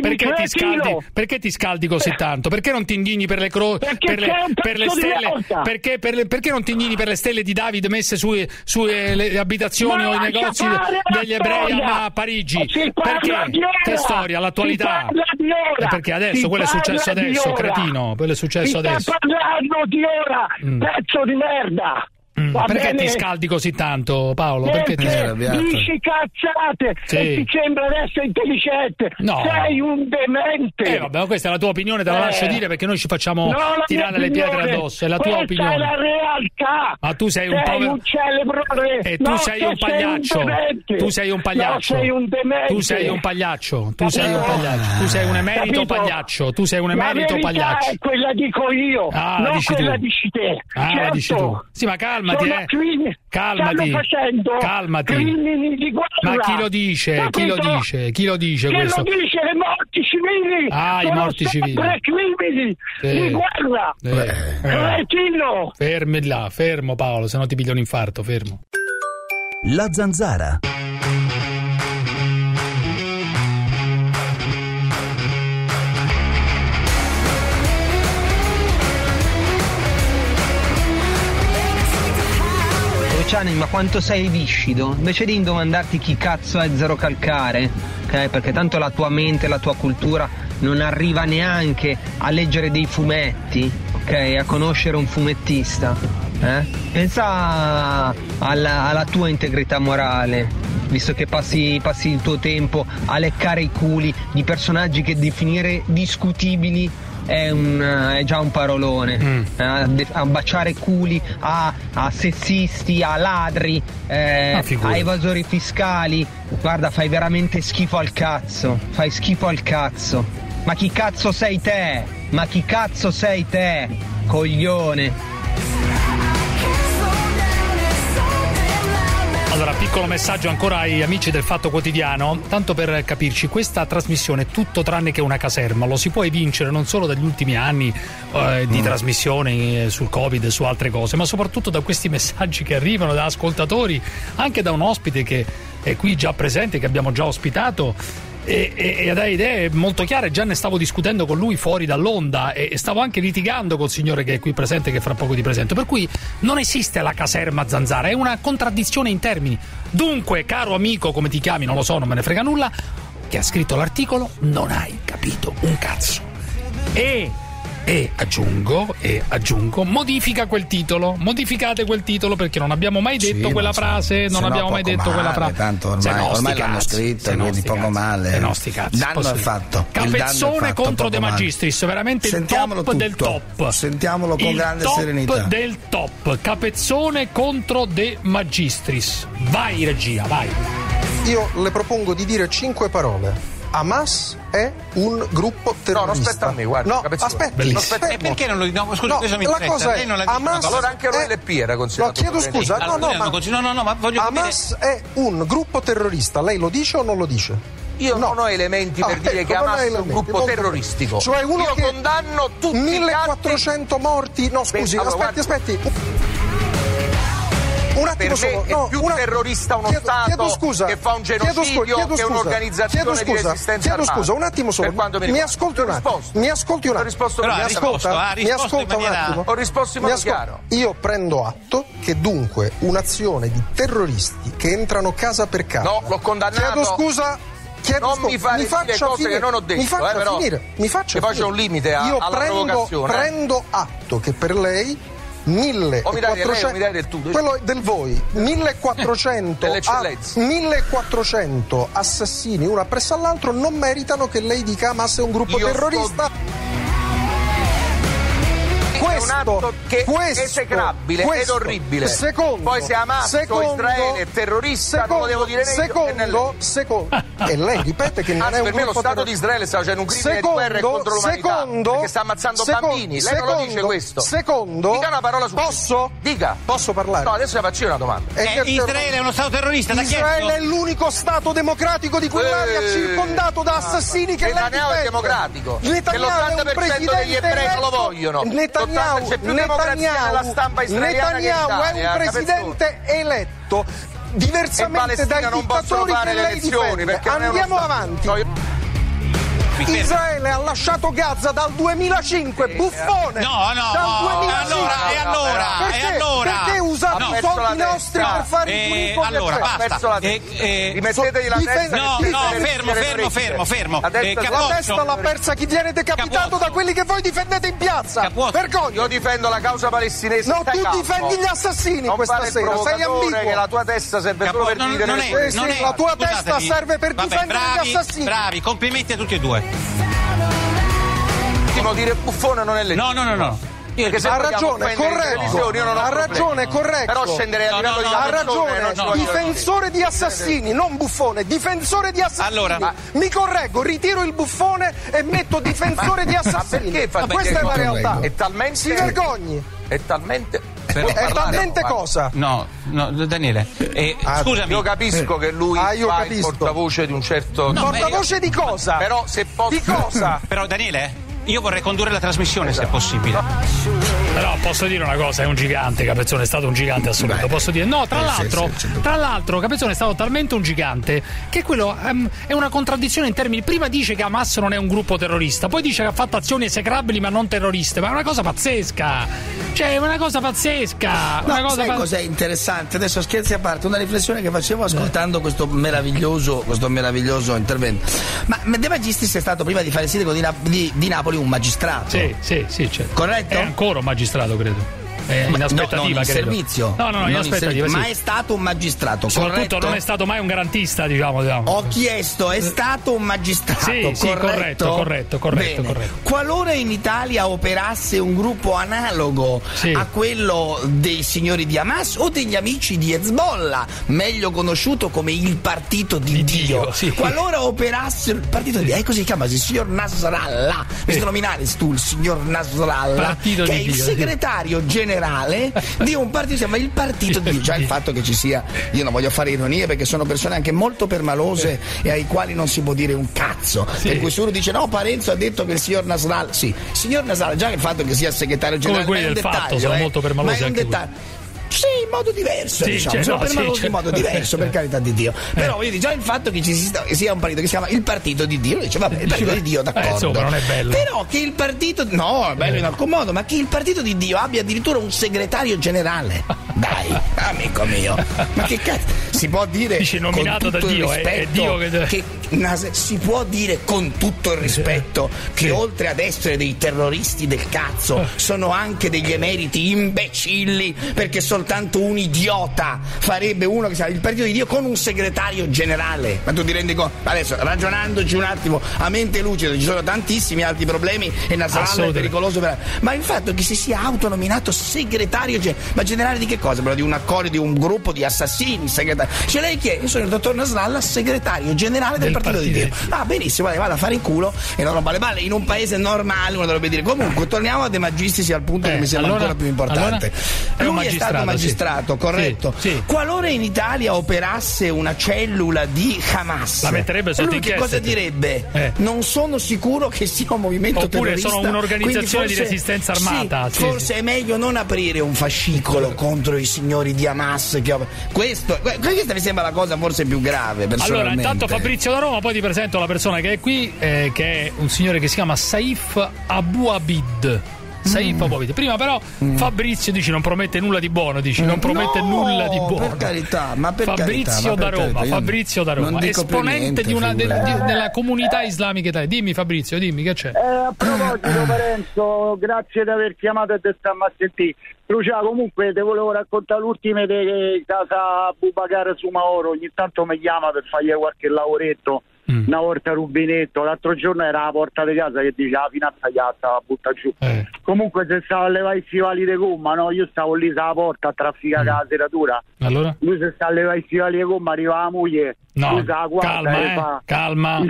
perché ti scaldi così tanto? Perché non ti indigni per le stelle? Perché non ti indigni per le stelle di David messe sulle abitazioni o i negozi degli ebrei a Parigi? Perché? Che storia? L'attualità? Perché adesso quello è successo adesso, cretino, quello è successo adesso. Sta parlando di ora, pezzo di merda! Perché ti scaldi così tanto, Paolo? Perché ti dici cazzate e ti sembra di essere intelligente? No. Sei un demente. Vabbè, questa è la tua opinione, te la lascio dire, perché noi ci facciamo tirare le pietre addosso. È la tua opinione. È la realtà. Ma tu sei un povero. E tu sei un pagliaccio. Tu sei un pagliaccio. Sei un demente. Tu sei un pagliaccio. Tu sei un pagliaccio. Tu sei un emerito pagliaccio. Tu sei un emerito pagliaccio. Quella dico io. Non quella dici te. La dici tu. Sì, ma calmati. calmati, calmati, calmati. Crimini di guerra. Ma chi lo dice? Capito? Chi lo dice? Chi lo dice Chi questo? lo dice? Le morti civili. Ah, i morti civili. Crimini di guerra. Cretino. Fermi là, fermo Paolo, se no ti piglio un infarto, fermo. La Zanzara. Luciani, ma quanto sei viscido? Invece di domandarti chi cazzo è Zero Calcare, ok? Perché tanto la tua mente, la tua cultura non arriva neanche a leggere dei fumetti, ok? A conoscere un fumettista, Pensa alla tua integrità morale, visto che passi il tuo tempo a leccare i culi di personaggi che definire discutibili è già un parolone. A baciare culi a sessisti, a ladri, a evasori fiscali. Guarda, fai veramente schifo al cazzo. Fai schifo al cazzo. Ma chi cazzo sei te? Ma chi cazzo sei te? Coglione. Allora, piccolo messaggio ancora ai amici del Fatto Quotidiano, tanto per capirci, questa trasmissione è tutto tranne che una caserma, lo si può evincere non solo dagli ultimi anni di trasmissione sul Covid e su altre cose, ma soprattutto da questi messaggi che arrivano da ascoltatori, anche da un ospite che è qui già presente, che abbiamo già ospitato. E ha idee molto chiare, già ne stavo discutendo con lui fuori dall'onda e stavo anche litigando col signore che è qui presente, che fra poco ti presento, per cui non esiste la caserma Zanzara, è una contraddizione in termini. Dunque, caro amico, come ti chiami, non lo so, non me ne frega nulla, che ha scritto l'articolo, non hai capito un cazzo. E aggiungo, modifica quel titolo, modificate quel titolo, perché non abbiamo mai detto quella frase, non abbiamo mai detto quella frase. Tanto ormai l'hanno scritto, quindi poco male. Danno è fatto. Capezzone contro De Magistris, veramente il top del top. Sentiamolo con grande serenità. Il top del top. Capezzone contro De Magistris. Vai regia, vai. Io le propongo di dire 5 parole. Hamas è un gruppo terrorista. No, non aspetta a me, guarda. No, aspetta. E perché non lo dico? Scusa, questo mi interessa. La cosa è, Hamas allora anche l'OLP era considerato. No, chiedo scusa. Ma voglio Hamas è un gruppo terrorista. Lei lo dice o non lo dice? Io non ho elementi per dire che Hamas è un gruppo terroristico. Cioè uno io che condanno tutti 1400 morti. No, scusi, aspetti. Un attimo solo. È più terrorista uno Stato che fa un genocidio che un'organizzazione di resistenza armata. Chiedo scusa, un attimo solo. Mi ascolti un attimo. Mi ascolti un attimo. Mi ascolta un attimo. Ho risposto in modo chiaro. Io prendo atto che dunque un'azione di terroristi che entrano casa per casa. No, l'ho condannato. Chiedo scusa. Mi fai dire cose che non ho detto. Mi faccia poi c'è un limite alla provocazione. Io prendo atto che per lei 1400 quello del voi 1400 assassini uno appresso all'altro non meritano che lei dica Hamas è un gruppo terrorista. Questo è un atto che è esecrabile ed orribile. Poi se Hamas o Israele è terrorista non lo devo dire secondo e lei ripete che non è un per me lo Stato di Israele sta facendo un crimine di guerra contro l'umanità perché sta ammazzando bambini. Lei non lo dice questo. Dica una parola su posso? Dica. Posso parlare? No, adesso le faccio una domanda. Israele è uno Stato terrorista. Israele è l'unico Stato democratico di quell'area circondato da assassini che lei difende. È democratico. Che l'80% degli ebrei non lo vogliono. C'è più democrazia nella stampa israeliana che in Italia, è un presidente eletto diversamente dai dittatori che lei difende. Andiamo avanti. Israele ha lasciato Gaza dal 2005, buffone! No, dal 2005. E allora? Perché usate i soldi nostri per fare il pulito? Allora, basta. Rimettetevi la testa. Fermo. La testa l'ha persa chi viene decapitato da quelli che voi difendete in piazza. Vergogna! Io difendo la causa palestinese. No, tu difendi gli assassini questa sera. Sei ambiguo. Che la tua testa serve solo per dividere la tua testa serve per difendere gli assassini. Bravi, complimenti a tutti e due. Dire buffone non è legittimo. No. Ha ragione, corretto. Però scenderei a livello di ha ragione, difensore di assassini, non buffone, difensore di assassini. Allora, mi correggo, ritiro il buffone e metto difensore di assassini. Perché questa è la realtà. È talmente si vergogni. È talmente È talmente cosa. No, Daniele. Scusami. Io capisco che lui fa il portavoce di un certo. Portavoce di cosa? Però se posso. Di cosa? Però Daniele, io vorrei condurre la trasmissione, se è possibile. Però posso dire una cosa, è un gigante, Capezzone è stato un gigante assoluto. Posso dire, no, tra l'altro Capezzone è stato talmente un gigante che quello è una contraddizione in termini. Prima dice che Hamas non è un gruppo terrorista, poi dice che ha fatto azioni esecrabili ma non terroriste, ma è una cosa pazzesca. Cioè, è una cosa pazzesca. Sai cos'è interessante? Adesso scherzi a parte, una riflessione che facevo ascoltando questo meraviglioso intervento. Ma De Magistris è stato, prima di fare il sindaco di Napoli, un magistrato. Sì, certo. Corretto? È ancora un magistrato, credo. In aspettativa, non in servizio. No, in aspettativa, ma è stato un magistrato. Soprattutto corretto? non è stato mai un garantista, diciamo. Ho chiesto, è stato un magistrato. Sì, corretto. Qualora in Italia operasse un gruppo analogo a quello dei signori di Hamas o degli amici di Hezbollah, meglio conosciuto come il partito di Dio. Qualora operasse il partito di Dio, così si chiama, il signor Nasrallah. Mi sto nominare tu, il signor Nasrallah, che è il segretario generale di un partito, si chiama il partito di Dio. Già il fatto che ci sia, io non voglio fare ironie perché sono persone anche molto permalose e ai quali non si può dire un cazzo, per cui se uno dice no, Parenzo ha detto che il signor Nasrallah, signor Nasrallah, già il fatto che sia segretario generale, come quelli è un del dettaglio, fatto sono molto permalosi, ma è un dettaglio. Sì, in modo diverso, sono permalosi in modo diverso, per carità di Dio. Però voglio dire, già il fatto che ci sia un partito che si chiama il partito di Dio, dice vabbè, il partito di Dio, d'accordo. Insomma, non è bello. Però che il partito, no, è bello in alcun modo, ma che il partito di Dio abbia addirittura un segretario generale. Dai, amico mio, ma che cazzo si può dire? Dice nominato da Dio, è Dio che si può dire con tutto il rispetto che oltre ad essere dei terroristi del cazzo sono anche degli emeriti imbecilli, perché soltanto un idiota farebbe uno che sa il partito di Dio con un segretario generale. Ma tu ti rendi conto? Adesso ragionandoci un attimo a mente lucida, ci sono tantissimi altri problemi e Nasrallah è pericoloso ma il fatto che si sia autonominato segretario ma generale di che cosa? Però di un accordo, di un gruppo di assassini, segretario. Cioè lei chi è? Io sono il dottor Nasrallah, segretario generale del partito di Dio. Ah, benissimo, vada a fare in culo e non rompa le balle. In un paese normale uno dovrebbe dire. Comunque torniamo a De Magistris, al punto che mi sembra ancora più importante. Lui è stato magistrato, corretto. Sì. Qualora in Italia operasse una cellula di Hamas, la metterebbe sotto inchiesta. Che cosa direbbe? Non sono sicuro che sia un movimento terrorista. Oppure sono un'organizzazione di resistenza armata. Forse è meglio non aprire un fascicolo contro i signori di Hamas. Questa mi sembra la cosa forse più grave, personalmente. Allora, intanto Fabrizio da Roma, poi ti presento la persona che è qui, che è un signore che si chiama Saif Abu Abid. Prima però Fabrizio dice non promette nulla di buono, non promette nulla di buono. Per carità, ma per Fabrizio da Roma, esponente della comunità islamica italiana. Dimmi Fabrizio, dimmi che c'è. A proposito Parenzo, grazie di aver chiamato e di starmi a sentire. Lucia, comunque ti volevo raccontare l'ultima di casa Bubacar su Mauro. Ogni tanto mi chiama per fargli qualche lavoretto, una volta rubinetto. L'altro giorno era alla porta di casa che dice la finanza gli stava butta giù. Comunque se stava a levare i stivali di gomma, no? Io stavo lì sulla porta a trafficare la seratura. Allora? Lui se sta a levare i stivali di gomma, arriva la moglie. No, calma,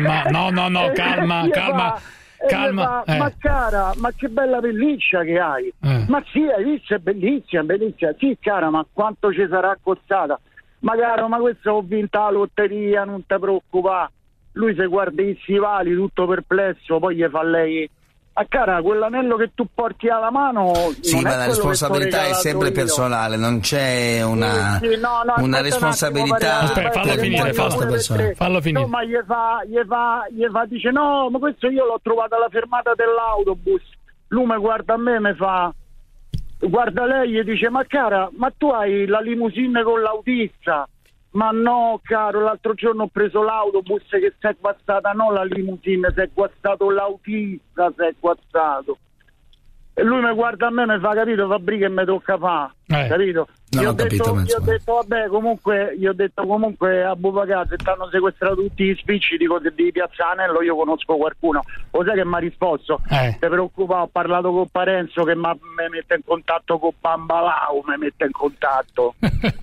calma. Ma cara, ma che bella pelliccia che hai. Ma sì, hai visto, è bellissima. Sì, cara, ma quanto ci sarà costata? Ma caro, ma questa ho vinto la lotteria, non ti preoccupare. Lui se guarda i stivali tutto perplesso, poi gli fa lei: ah cara, quell'anello che tu porti alla mano. Sì, ma la responsabilità è sempre personale, non c'è una responsabilità. Aspetta, fallo finire. No, ma gli fa, dice no, ma questo io l'ho trovato alla fermata dell'autobus. Lui mi guarda a me e mi fa, guarda lei e dice: ma cara, ma tu hai la limousine con l'autista? Ma no caro, l'altro giorno ho preso l'autobus che si è guastata, non la limousine, si è guastato l'autista, si è guastato. E lui mi guarda a me e mi fa: capito Fabri, che mi tocca fare, capito? Non ho capito. Io ho detto vabbè, comunque a Abubakar, se ti hanno sequestrato tutti gli spicci di Piazza Anello, io conosco qualcuno. Lo sai che mi ha risposto? Ti preoccupa, ho parlato con Parenzo che mi mette in contatto con Bambalau, mi mette in contatto.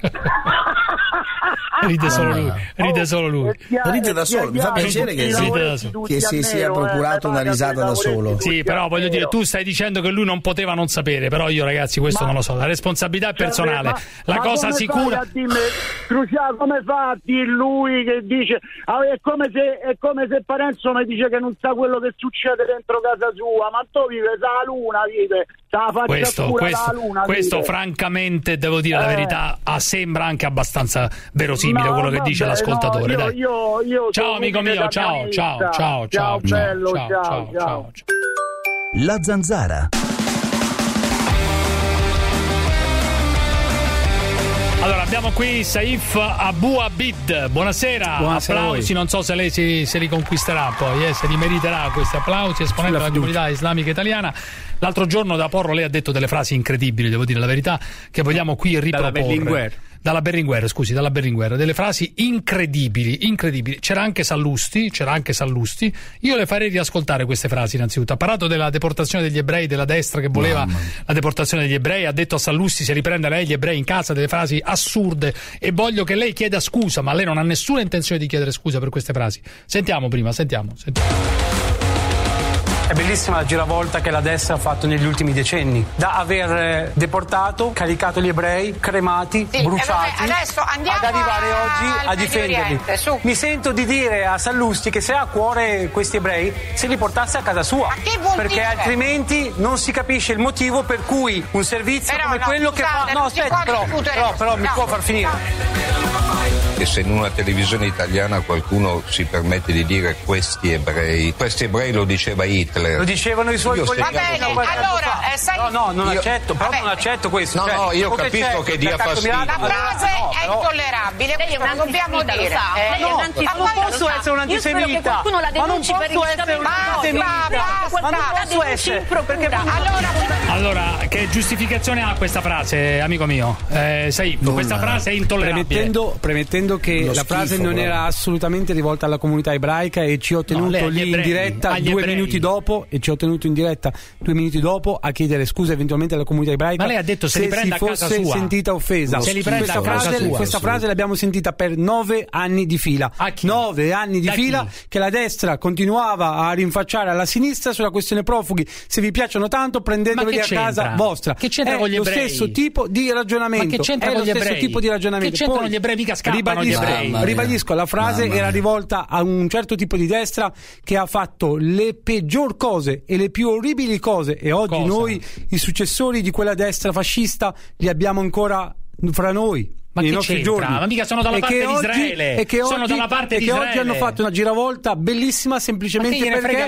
Ride solo lui. Ride da solo, mi fa piacere che si sia procurato una risata da solo. Sì, però voglio dire, tu stai dicendo che lui non poteva non sapere, però io ragazzi questo non lo so, la responsabilità è personale. La cosa sicura. Cruciato, come fa a dire lui che dice è come se Parenzo mi dice che non sa quello che succede dentro casa sua, ma tu vive la luna, vive la faccia scura la luna. Questo francamente devo dire la verità, sembra anche abbastanza verosimile quello che dice l'ascoltatore. Dai. Ciao amico mio, ciao. Bello, ciao. La Zanzara. Allora abbiamo qui Saif Abu Abid, buonasera. Applausi, non so se lei si riconquisterà poi, se li meriterà questi applausi, esponente della comunità islamica italiana. L'altro giorno da Porro lei ha detto delle frasi incredibili, devo dire la verità, che vogliamo qui riproporre. Dalla Berlinguer, delle frasi incredibili. C'era anche Sallusti. Io le farei riascoltare queste frasi innanzitutto. Ha parlato della deportazione degli ebrei, della destra che voleva la deportazione degli ebrei, ha detto a Sallusti se riprende lei gli ebrei in casa, delle frasi assurde, e voglio che lei chieda scusa, ma lei non ha nessuna intenzione di chiedere scusa per queste frasi. Sentiamo. È bellissima la giravolta che la destra ha fatto negli ultimi decenni, da aver deportato, caricato gli ebrei, cremati, bruciati, adesso andiamo ad arrivare oggi a difenderli. Mi sento di dire a Sallusti che se ha a cuore questi ebrei, se li portasse a casa sua, perché altrimenti non si capisce il motivo per cui un servizio come quello che fa... No, aspetta, però mi può far finire. E se in una televisione italiana qualcuno si permette di dire questi ebrei lo diceva Hitler. Lo dicevano i suoi colleghi. Va bene, allora sai... non accetto, però non accetto questo. No, io capisco che dia fastidio. La frase è intollerabile, questo lo dobbiamo dire. Non posso essere un antisemita. Ma non posso essere un antisemita. Allora, che giustificazione ha questa frase, amico mio? Saif, questa frase è intollerabile. Premettendo che la frase non era assolutamente rivolta alla comunità ebraica, e ci ho tenuto in diretta 2 minuti dopo a chiedere scusa eventualmente alla comunità ebraica. Ma lei ha detto se li prenda a casa sua, si fosse sentita offesa. Questa frase l'abbiamo sentita per 9 anni di fila. 9 anni di fila che la destra continuava a rinfacciare alla sinistra sulla questione profughi. Se vi piacciono tanto, prendeteveli a casa vostra. Che c'entra con gli ebrei? È lo stesso tipo di ragionamento. Ma che c'entra con gli ebrei? Che c'entrano gli ebrei? Mica scappano. Ribadisco, la frase era rivolta a un certo tipo di destra che ha fatto le peggior cose e le più orribili cose, e oggi noi, i successori di quella destra fascista, li abbiamo ancora fra noi. Ma nei che nostri c'entra? giorni. Ma mica sono dalla parte di Israele. E che oggi hanno fatto una giravolta bellissima semplicemente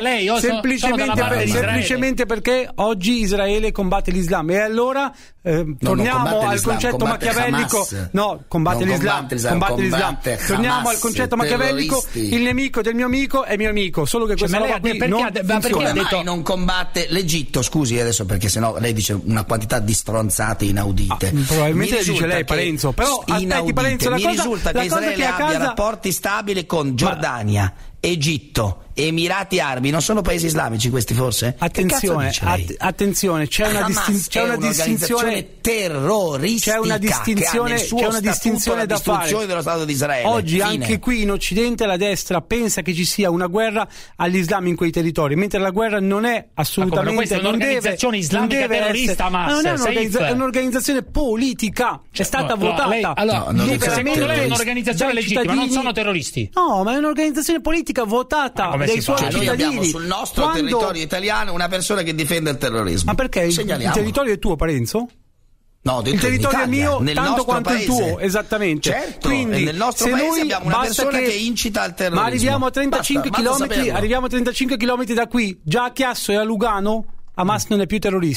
perché oggi Israele combatte l'Islam. E allora torniamo al concetto machiavellico. Combatte l'Islam. Torniamo al concetto machiavellico: il nemico del mio amico è mio amico. Solo che questa roba qui perché mai non combatte l'Egitto? Scusi adesso, perché sennò lei dice una quantità di stronzate inaudite. Probabilmente le dice lei, Parenzo. Però aspetti, Parenzo, mi risulta che Israele abbia rapporti stabili con Giordania, Egitto, Emirati Arabi. Non sono paesi islamici questi, forse? Attenzione, c'è una distinzione terroristica, c'è una distinzione da fare dello Stato di Israele. Oggi anche qui in Occidente la destra pensa che ci sia una guerra all'Islam in quei territori, mentre la guerra non è assolutamente, non deve, un'organizzazione islamica terrorista, Hamas, è un'organizzazione politica, è stata votata. Secondo lei è un'organizzazione legittima, non sono terroristi? No, ma è un'organizzazione politica votata dai suoi cittadini. Noi abbiamo sul nostro territorio italiano una persona che difende il terrorismo. Ma perché il territorio è tuo, Parenzo? No, il territorio Italia, è mio tanto quanto paese. Il tuo, esattamente. Certo, quindi nel nostro paese abbiamo una persona che incita al terrorismo. Ma arriviamo a 35 km da qui, già a Chiasso e a Lugano Hamas non è più terrorista.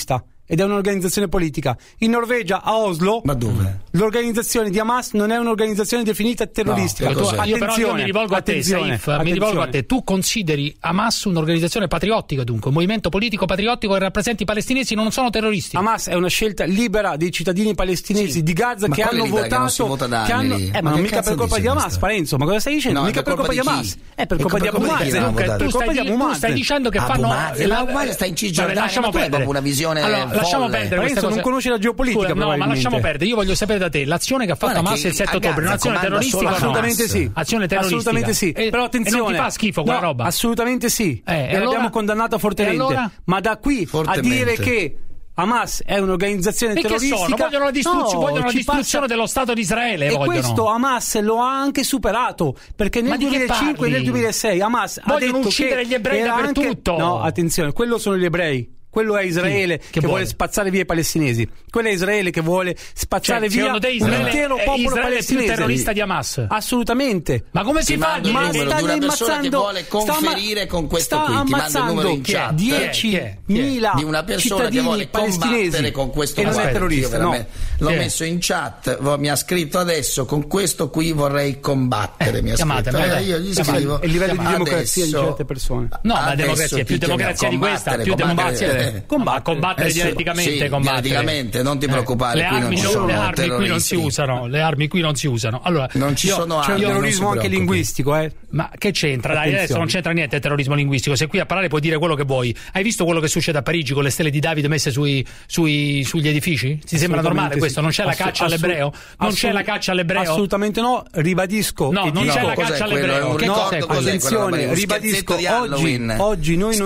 ed è un'organizzazione politica. In Norvegia, a Oslo, ma dove? L'organizzazione di Hamas non è un'organizzazione definita terroristica. Io mi rivolgo a te, Saif, mi rivolgo a te. Tu consideri Hamas un'organizzazione patriottica, dunque, un movimento politico patriottico che rappresenti i palestinesi, non sono terroristi. Hamas è una scelta libera dei cittadini palestinesi di Gaza che hanno votato, ma non mica per colpa di Hamas, Parenzo, ma cosa stai dicendo? Mica per colpa di Hamas, è per colpa di Abu Mazen. Tu stai dicendo che fanno Abu Mazen sta in Cisgiordania, lasciamo perdere una visione. Lasciamo perdere questa cosa. Non conosce la geopolitica. No, ma lasciamo perdere. Io voglio sapere da te, l'azione che ha fatto Hamas il 7 ottobre è un'azione terroristica? Assolutamente sì. Azione terroristica. Assolutamente sì. Però attenzione, e non ti fa schifo quella roba? Assolutamente sì. E l'abbiamo condannata fortemente. Ma da qui a dire che Hamas è un'organizzazione terroristica. Vogliono la distruzione dello Stato di Israele. E questo Hamas lo ha anche superato, perché nel 2005 e nel 2006 Hamas ha detto uccidere gli ebrei dappertutto. No, attenzione, quello sono gli ebrei. Quello è Israele che vuole spazzare via i palestinesi. Quello è Israele che vuole spazzare via un intero popolo palestinese. È più terrorista di Hamas? Assolutamente. Ma come si fa? Ma sta ammazzando che vuole conferire con questo qui. Ti mando il numero in chat 10.000 di una persona che vuole combattere con questo e non è terrorista. L'ho messo in chat, mi ha scritto adesso: con questo qui vorrei combattere. Mi ha scritto. Io gli scrivo. Il livello di democrazia di certe persone. No, la democrazia è più democrazia di questa, più democrazia. Combattere dialetticamente, dialetticamente, non ti preoccupare. Le armi qui non si usano. Le armi qui non si usano. Allora, non ci sono armi. C'è un terrorismo anche linguistico, Ma che c'entra? Dai, adesso non c'entra niente il terrorismo linguistico. Se qui a parlare puoi dire quello che vuoi. Hai visto quello che succede a Parigi con le stelle di Davide messe sugli edifici? Ti sembra normale questo? Non c'è la caccia all'ebreo? Non c'è la caccia all'ebreo? Assolutamente no, ribadisco. No, non c'è la caccia all'ebreo. Che cos'è? Attenzione, ribadisco. Oggi noi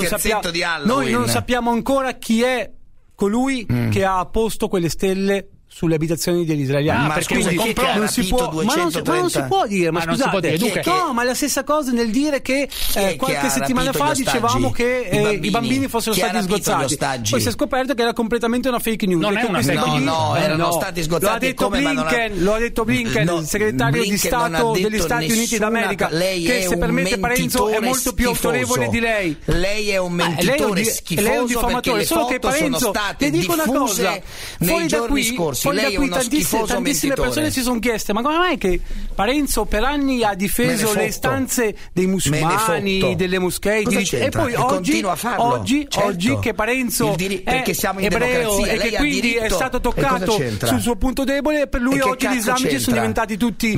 non sappiamo ancora chi è colui che ha posto quelle stelle sulle abitazioni degli israeliani. Ma perché non si può, non si può dire, ma scusate, ma è la stessa cosa nel dire che qualche settimana fa dicevamo che i bambini fossero stati sgozzati. Poi si è scoperto che era completamente una fake news. Non è una fake news. No, erano stati sgozzati. Lo ha detto Blinken, il segretario di Stato degli Stati Uniti d'America, che se permette Parenzo è molto più autorevole di lei. Lei è un mentitore schifoso perché le foto sono state diffuse nei giorni scorsi. Lei è uno schifoso tantissime persone si sono chieste: ma come mai che Parenzo per anni ha difeso le istanze dei musulmani, delle moschee, e poi oggi che Parenzo è ebreo e che quindi è stato toccato sul suo punto debole, per lui oggi gli islamici sono diventati tutti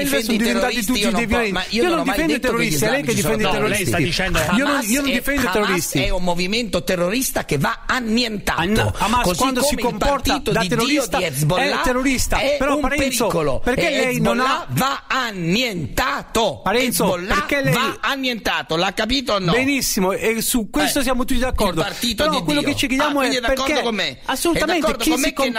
dei violenti. Io non difendo i terroristi, è lei che difende i terroristi. Io non difendo i terroristi. È un movimento terrorista che va annientato. Hamas quando si comporta da terrorista è terrorista, però Parenzo, pericolo. Perché lei non va annientato? Parenzo, perché lei va annientato, l'ha capito o no? Benissimo, e su questo siamo tutti d'accordo. Però quello che ci chiediamo è perché assolutamente chi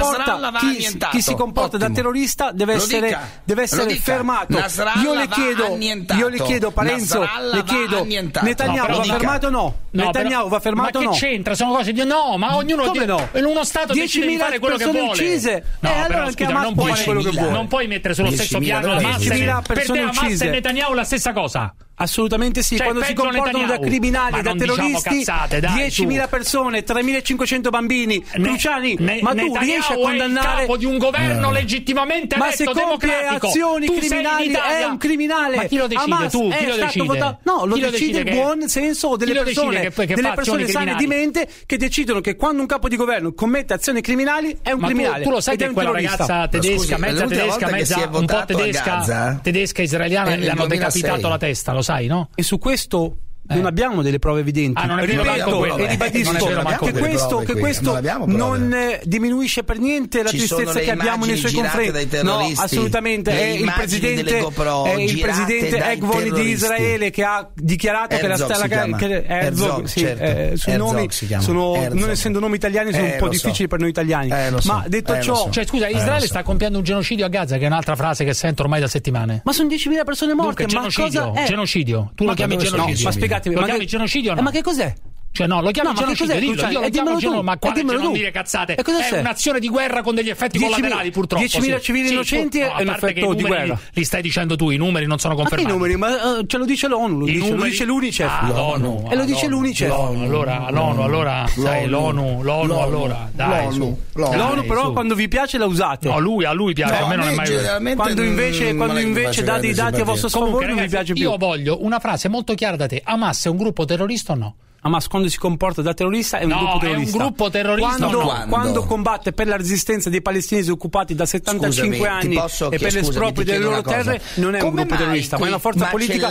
si comporta da terrorista deve essere fermato. Io le chiedo Parenzo, Netanyahu va fermato o no? Netanyahu va fermato o no? Ma che c'entra? Sono cose di ma ognuno in uno stato decide di fare quello che vuole. Uccise. Allora anche Hamas può fare quello che vuole. Non puoi mettere sullo stesso piano Hamas e Netanyahu la stessa cosa. Assolutamente sì, quando si comportano da criminali e da terroristi, 10.000 persone, 3.500 bambini, Cruciani, ma tu riesci a condannare il capo di un governo legittimamente eletto democratico? Azioni criminali è un criminale. Ma chi lo decide? Tu chi lo decide? No, lo decide il buon senso delle persone sane di mente che decidono che quando un capo di governo commette azioni criminali è un criminale. Tu lo sai che quella ragazza tedesca, mezza un po' tedesca israeliana, le hanno decapitato la testa, lo sai, no? E su questo non abbiamo delle prove evidenti. Non è vero, e ribadisco che questo non diminuisce per niente la tristezza che abbiamo nei suoi confronti. No, assolutamente. È il presidente Egvon di Israele che ha dichiarato che la stella Herzog, sui nomi non essendo nomi italiani sono un po' difficili per noi italiani. Ma detto ciò, cioè scusa, Israele sta compiendo un genocidio a Gaza, che è un'altra frase che sento ormai da settimane. Ma sono 10.000 persone morte. Genocidio. Tu lo chiami genocidio? Ma spiegatemi, lo chiami genocidio o no? Ma che cos'è? Cioè no, lo chiamo genocidio, dillo, io lo chiamo genocidio, ma quale non dire cazzate? È un'azione di guerra con degli effetti collaterali, purtroppo. 10.000 civili innocenti è un effetto di guerra. Li stai dicendo tu, i numeri non sono confermati. Ma che numeri? Ma ce lo dice l'ONU, lo dice l'UNICEF. L'ONU. E lo dice l'UNICEF. Allora, sai, l'ONU, allora, dai, su. L'ONU però quando vi piace la usate. No, a lui piace, a me non è mai. Quando invece dà dei dati a vostro sfavore non vi piace più. Io voglio una frase molto chiara da te. Hamas è un gruppo terrorista o no? Hamas quando si comporta da terrorista è un gruppo terrorista. È un gruppo terrorista quando combatte per la resistenza dei palestinesi occupati da 75 anni e per l'esproprio delle loro terre, non è un gruppo terrorista, ma è una forza politica.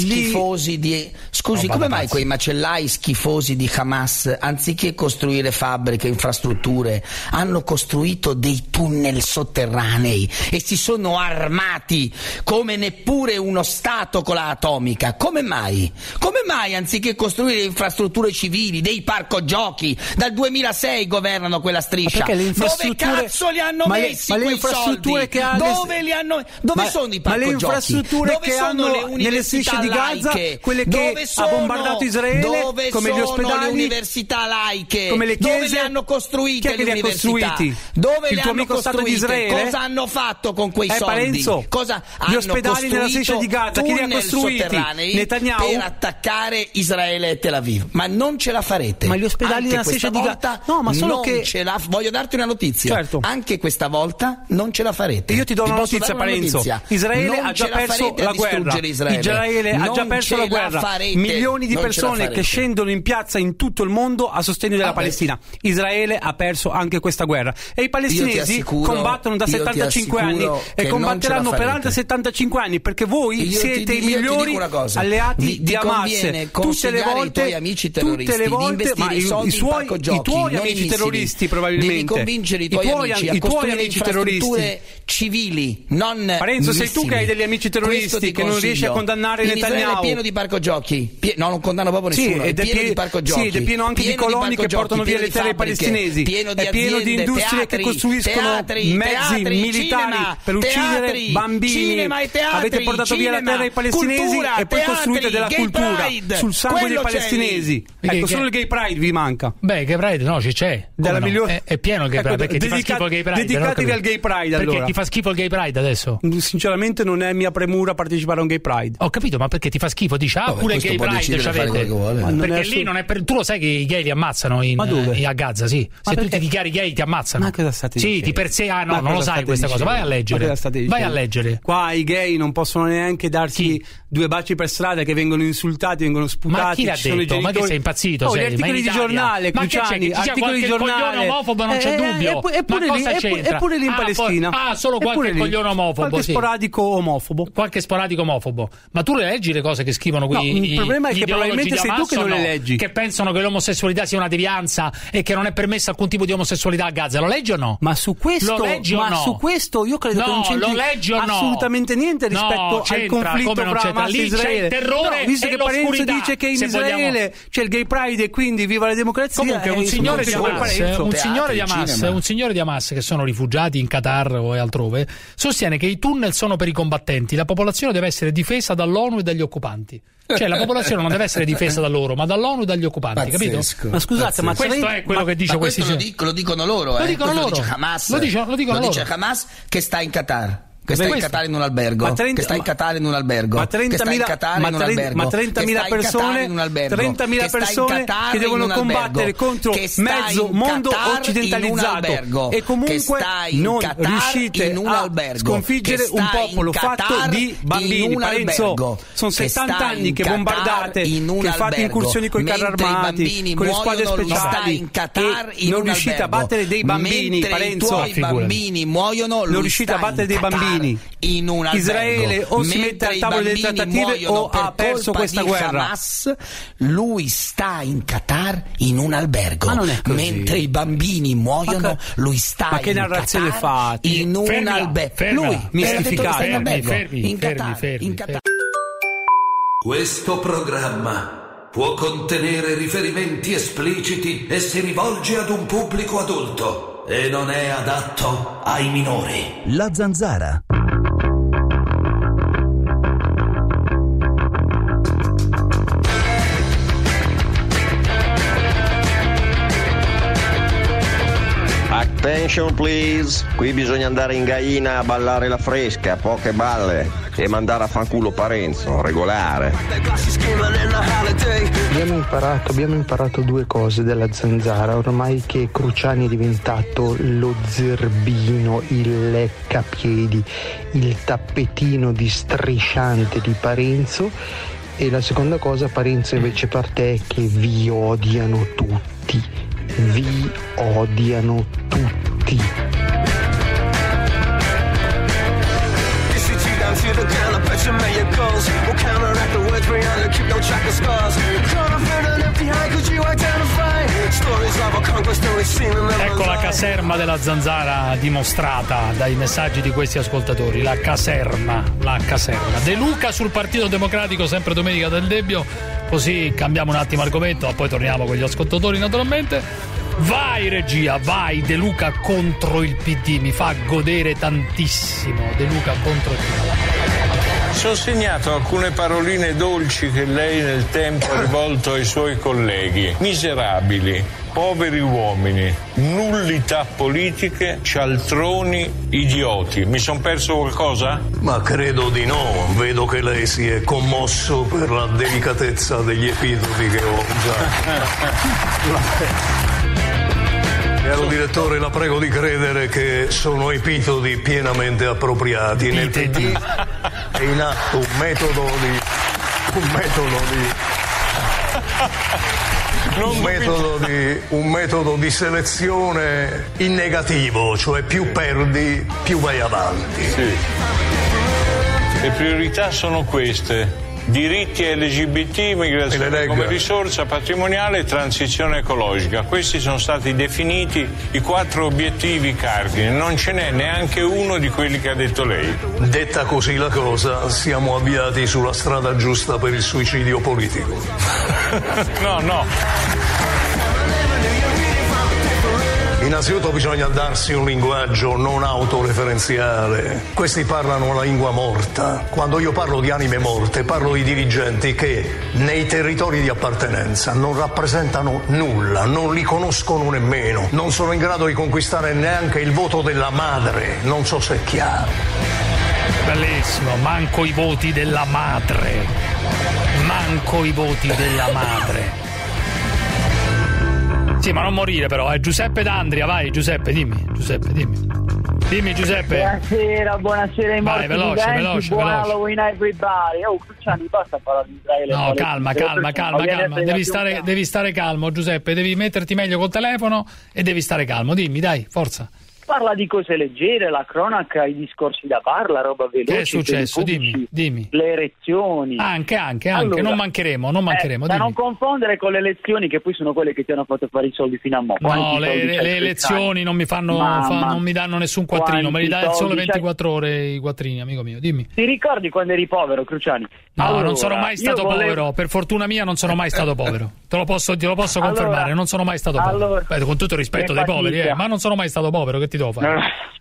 Come mai quei macellai schifosi di Hamas, anziché costruire fabbriche, infrastrutture, hanno costruito dei tunnel sotterranei e si sono armati come neppure uno Stato con la atomica? Come mai? Come mai anziché costruire infrastrutture civili, dei parco giochi, dal 2006 governano quella striscia? Dove cazzo li hanno messi quei soldi? Dove sono i parco giochi? Ma le infrastrutture che hanno nelle strisce di Gaza, quelle che ha bombardato Israele, come gli ospedali, le università laiche, come le chiese, dove le hanno costruite le università? Dove le hanno costruite? Cosa hanno fatto con quei soldi? Parenzo, cosa gli ospedali nella striscia di Gaza, chi li ha costruiti? Netanyahu, per attaccare Israele e Tel Aviv. Ma non ce la farete. Ma gli ospedali nella striscia di Gaza, no, ma solo che voglio darti una notizia. Certo. Anche questa volta non ce la farete. Io ti do una notizia, Parenzo. Israele ha già perso la guerra. Israele ha già perso la guerra. Milioni di persone che scendono in piazza in tutto il mondo a sostegno della Palestina. Israele ha perso anche questa guerra. E i palestinesi combattono da 75 anni e combatteranno per altri 75 anni, perché voi siete i migliori alleati di Hamas. Tutte le volte, ma i tuoi amici terroristi probabilmente. Devi convincere i tuoi amici a costruire infrastrutture civili, non Parenzo, sei tu che hai degli amici terroristi che non riesci a condannare Netanyahu. È pieno di parco giochi. No, non condanno proprio nessuno. È pieno di parco giochi. Sì, ed è pieno anche di coloni che portano via le terre palestinesi. È pieno di industrie che costruiscono mezzi militari per uccidere bambini. Avete portato via la terra ai palestinesi e poi costruite della cultura sul sangue dei palestinesi. Ecco, solo il Gay Pride vi manca. Beh, Gay Pride no, c'è. È pieno il Gay Pride, perché ti fa schifo il Gay Pride. Dedicatevi al Gay Pride, allora. Perché ti fa schifo il Gay Pride adesso? Sinceramente non è mia premura partecipare a un Gay Pride. Ho capito, ma perché ti fa schifo? Dice, pure il Gay Pride c'avete. Perché lì non è tu lo sai che i gay li ammazzano a Gaza, sì. Se tu ti dichiari gay ti ammazzano. Ma cosa state dicendo? Sì, ti perseguono. No, non lo sai questa cosa. Vai a leggere. Vai a leggere. Qua i gay non possono neanche darsi due baci per strada, che vengono insultati, vengono sputati. Ma chi l'ha detto? Ma che sei impazzito? Gli articoli di giornale, Cruciani, articoli di giornale. Omofobo non c'è dubbio. Eppure lì in Palestina. Solo qualche coglione omofobo. Qualche sporadico omofobo. Qualche sporadico omofobo. Ma tu le leggi le cose che scrivono qui? Il problema è che probabilmente sei tu che non le leggi. Che pensano che l'omosessualità sia una devianza e che non è permessa alcun tipo di omosessualità a Gaza. Lo leggi o no? Ma su questo, su questo io credo che non c'entri assolutamente niente rispetto al conflitto tra Hamas e Israele. C'è il terrore, visto che Parenzo dice che in Israele c'è il Gay Pride e quindi viva la democrazia. Comunque un signore di Hamas che sono rifugiati in Qatar o altrove sostiene che i tunnel sono per i combattenti, la popolazione deve essere difesa dall'ONU e dagli occupanti. Cioè la popolazione non deve essere difesa da loro, ma dall'ONU e dagli occupanti. Pazzesco, capito? Ma scusate, ma questo è quello che dice questi lo dicono loro, lo dicono loro. Lo dice Hamas. Lo dice Hamas che sta in Qatar. Che sta in Qatar in un albergo. Che sta in Qatar in un albergo. Ma 30.000 persone che devono combattere contro mezzo mondo occidentalizzato. E comunque non riuscite a sconfiggere un popolo fatto di bambini. Parenzo, sono 70 anni che bombardate, che fate incursioni con i carri armati, con le squadre speciali, e non riuscite a battere dei bambini. Parenzo, i bambini muoiono, non riuscite a battere dei bambini. In un albergo. Israele o si mette al tavolo delle trattative o ha perso questa guerra. Hamas, lui sta in Qatar in un albergo, mentre i bambini muoiono, lui sta che narrazione fate? In un albergo. Lui mistificato in Qatar. Questo programma può contenere riferimenti espliciti e si rivolge ad un pubblico adulto e non è adatto ai minori. La Zanzara. Attention please, qui bisogna andare in Gaina a ballare la fresca, poche balle e mandare a fanculo Parenzo, regolare. Abbiamo imparato due cose della Zanzara, ormai che Cruciani è diventato lo zerbino, il leccapiedi, il tappetino di strisciante di Parenzo, e la seconda cosa, Parenzo invece per te, è che vi odiano tutti. Vi odiano tutti. Ecco la caserma della Zanzara dimostrata dai messaggi di questi ascoltatori. La caserma. De Luca sul Partito Democratico, sempre domenica del Debbio. Così cambiamo un attimo argomento, ma poi torniamo con gli ascoltatori naturalmente. Vai regia, vai De Luca contro il PD, mi fa godere tantissimo. De Luca contro il PD. Sono segnato alcune paroline dolci che lei nel tempo ha rivolto ai suoi colleghi. Miserabili, poveri uomini, nullità politiche, cialtroni, idioti. Mi son perso qualcosa? Ma credo di no. Vedo che lei si è commosso per la delicatezza degli epitodi che ho usato. Caro direttore, la prego di credere che sono epitodi pienamente appropriati. Nel PD è in atto un metodo di selezione in negativo, cioè più perdi, più vai avanti. Sì. Le priorità sono queste: diritti LGBT, immigrazione come risorsa patrimoniale e transizione ecologica. Questi sono stati definiti i 4 obiettivi cardine, non ce n'è neanche uno di quelli che ha detto lei. Detta così la cosa, siamo avviati sulla strada giusta per il suicidio politico. No. Innanzitutto bisogna darsi un linguaggio non autoreferenziale. Questi parlano la lingua morta. Quando io parlo di anime morte, parlo di dirigenti che nei territori di appartenenza non rappresentano nulla, non li conoscono nemmeno, non sono in grado di conquistare neanche il voto della madre. Non so se è chiaro. Bellissimo, manco i voti della madre. Sì, ma non morire però, Giuseppe D'Andria, vai Giuseppe, dimmi Giuseppe. Buonasera ai morti viventi, buon Halloween everybody. Cruciani, basta parlare di Israele. No, calma, devi stare calmo Giuseppe, devi metterti meglio col telefono e devi stare calmo, dimmi dai, forza. Parla di cose leggere, la cronaca, i discorsi da parla, roba veloce. Che è successo? Dimmi. Le elezioni. Anche, allora, non mancheremo. Da non confondere con le elezioni, che poi sono quelle che ti hanno fatto fare i soldi fino a mo'. No, le elezioni non mi non mi danno nessun quattrino, me li dà il Sole 24 ore i quattrini, amico mio, dimmi. Ti ricordi quando eri povero, Cruciani? No, allora, non sono mai stato povero, per fortfortuna mia non sono mai stato povero. Te lo posso confermare, non sono mai stato povero. Con tutto il rispetto dei poveri, ma non sono mai stato povero, che ti devo fare?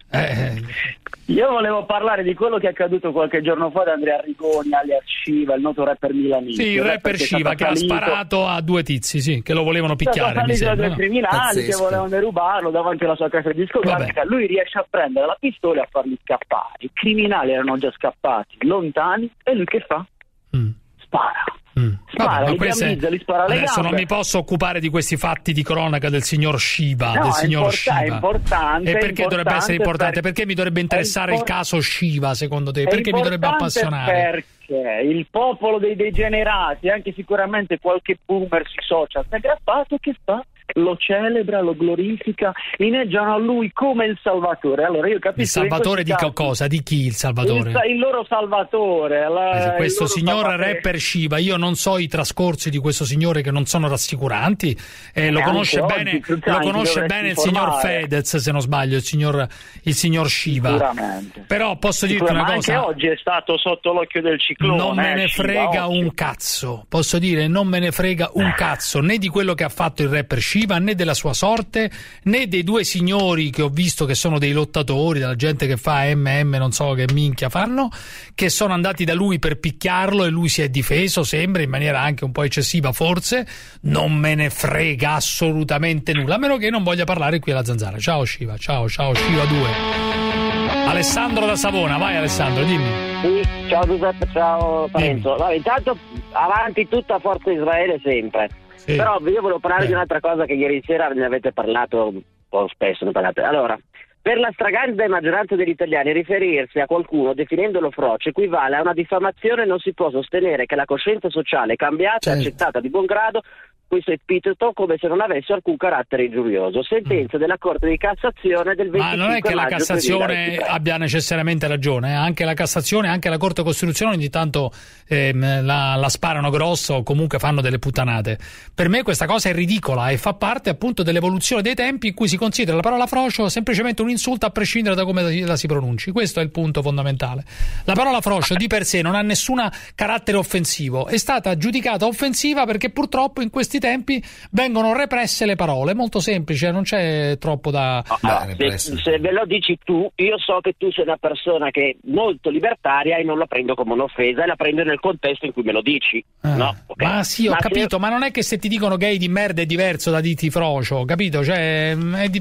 Io volevo parlare di quello che è accaduto qualche giorno fa da Andrea Rigoni, alias Shiva, il noto rapper milanese. Sì, il rapper Shiva che ha sparato a 2 tizi, sì, che lo volevano picchiare. Mi sembra, due criminali che volevano derubarlo davanti alla sua casa discografica. Lui riesce a prendere la pistola e a farli scappare. I criminali erano già scappati lontani e lui che fa? Spara. Spara, li spara le adesso gambe. Non mi posso occupare di questi fatti di cronaca del signor Shiva. Shiva. È importante. E perché dovrebbe essere importante? Perché mi dovrebbe interessare il caso Shiva, secondo te? Perché mi dovrebbe appassionare? Perché il popolo dei degenerati, anche sicuramente qualche boomer sui social, si è aggrappato, che fa? Lo celebra, lo glorifica, inneggiano a lui come il Salvatore. Allora io capisco. Il Salvatore di cosa? Di chi il Salvatore? Il loro Salvatore. Questo loro signor Salvatore. Rapper Shiva, io non so i trascorsi di questo signore che non sono rassicuranti. Lo conosce bene il signor Fedez, se non sbaglio, il signor Shiva. Sicuramente. Però posso dirti una cosa. Anche oggi è stato sotto l'occhio del ciclone. Non me ne frega un cazzo. Posso dire, non me ne frega un cazzo né di quello che ha fatto il Rapper Shiva, Sciva, né della sua sorte, né dei due signori che ho visto che sono dei lottatori, della gente che fa non so che minchia fanno, che sono andati da lui per picchiarlo e lui si è difeso, sembra, in maniera anche un po' eccessiva forse. Non me ne frega assolutamente nulla, a meno che non voglia parlare qui alla Zanzara. Ciao Sciva, ciao Sciva 2. Alessandro da Savona, vai Alessandro, dimmi. Sì, ciao Giuseppe, ciao Parenzo. Vabbè, intanto avanti tutta Forza Israele sempre. Sì. Però io volevo parlare di un'altra cosa che ieri sera ne avete parlato un po' spesso. Allora, per la stragrande maggioranza degli italiani riferirsi a qualcuno definendolo frocio equivale a una diffamazione. Non si può sostenere che la coscienza sociale è cambiata e accettata di buon grado questo epiteto come se non avesse alcun carattere ingiurioso. Sentenza della Corte di Cassazione del 25 maggio. Ma non è che la Cassazione abbia necessariamente ragione, anche la Cassazione, anche la Corte Costituzionale ogni tanto la sparano grosso o comunque fanno delle puttanate. Per me questa cosa è ridicola e fa parte appunto dell'evoluzione dei tempi in cui si considera la parola frocio semplicemente un insulto a prescindere da come la si pronunci. Questo è il punto fondamentale. La parola frocio di per sé non ha nessun carattere offensivo, è stata giudicata offensiva perché purtroppo in questi tempi vengono represse le parole, molto semplice, non c'è troppo da se ve lo dici tu, io so che tu sei una persona che è molto libertaria e non la prendo come un'offesa e la prendo nel contesto in cui me lo dici. No? Okay. Ma sì, ho capito, ma non è che se ti dicono gay di merda è diverso da dirti frocio, capito? Cioè,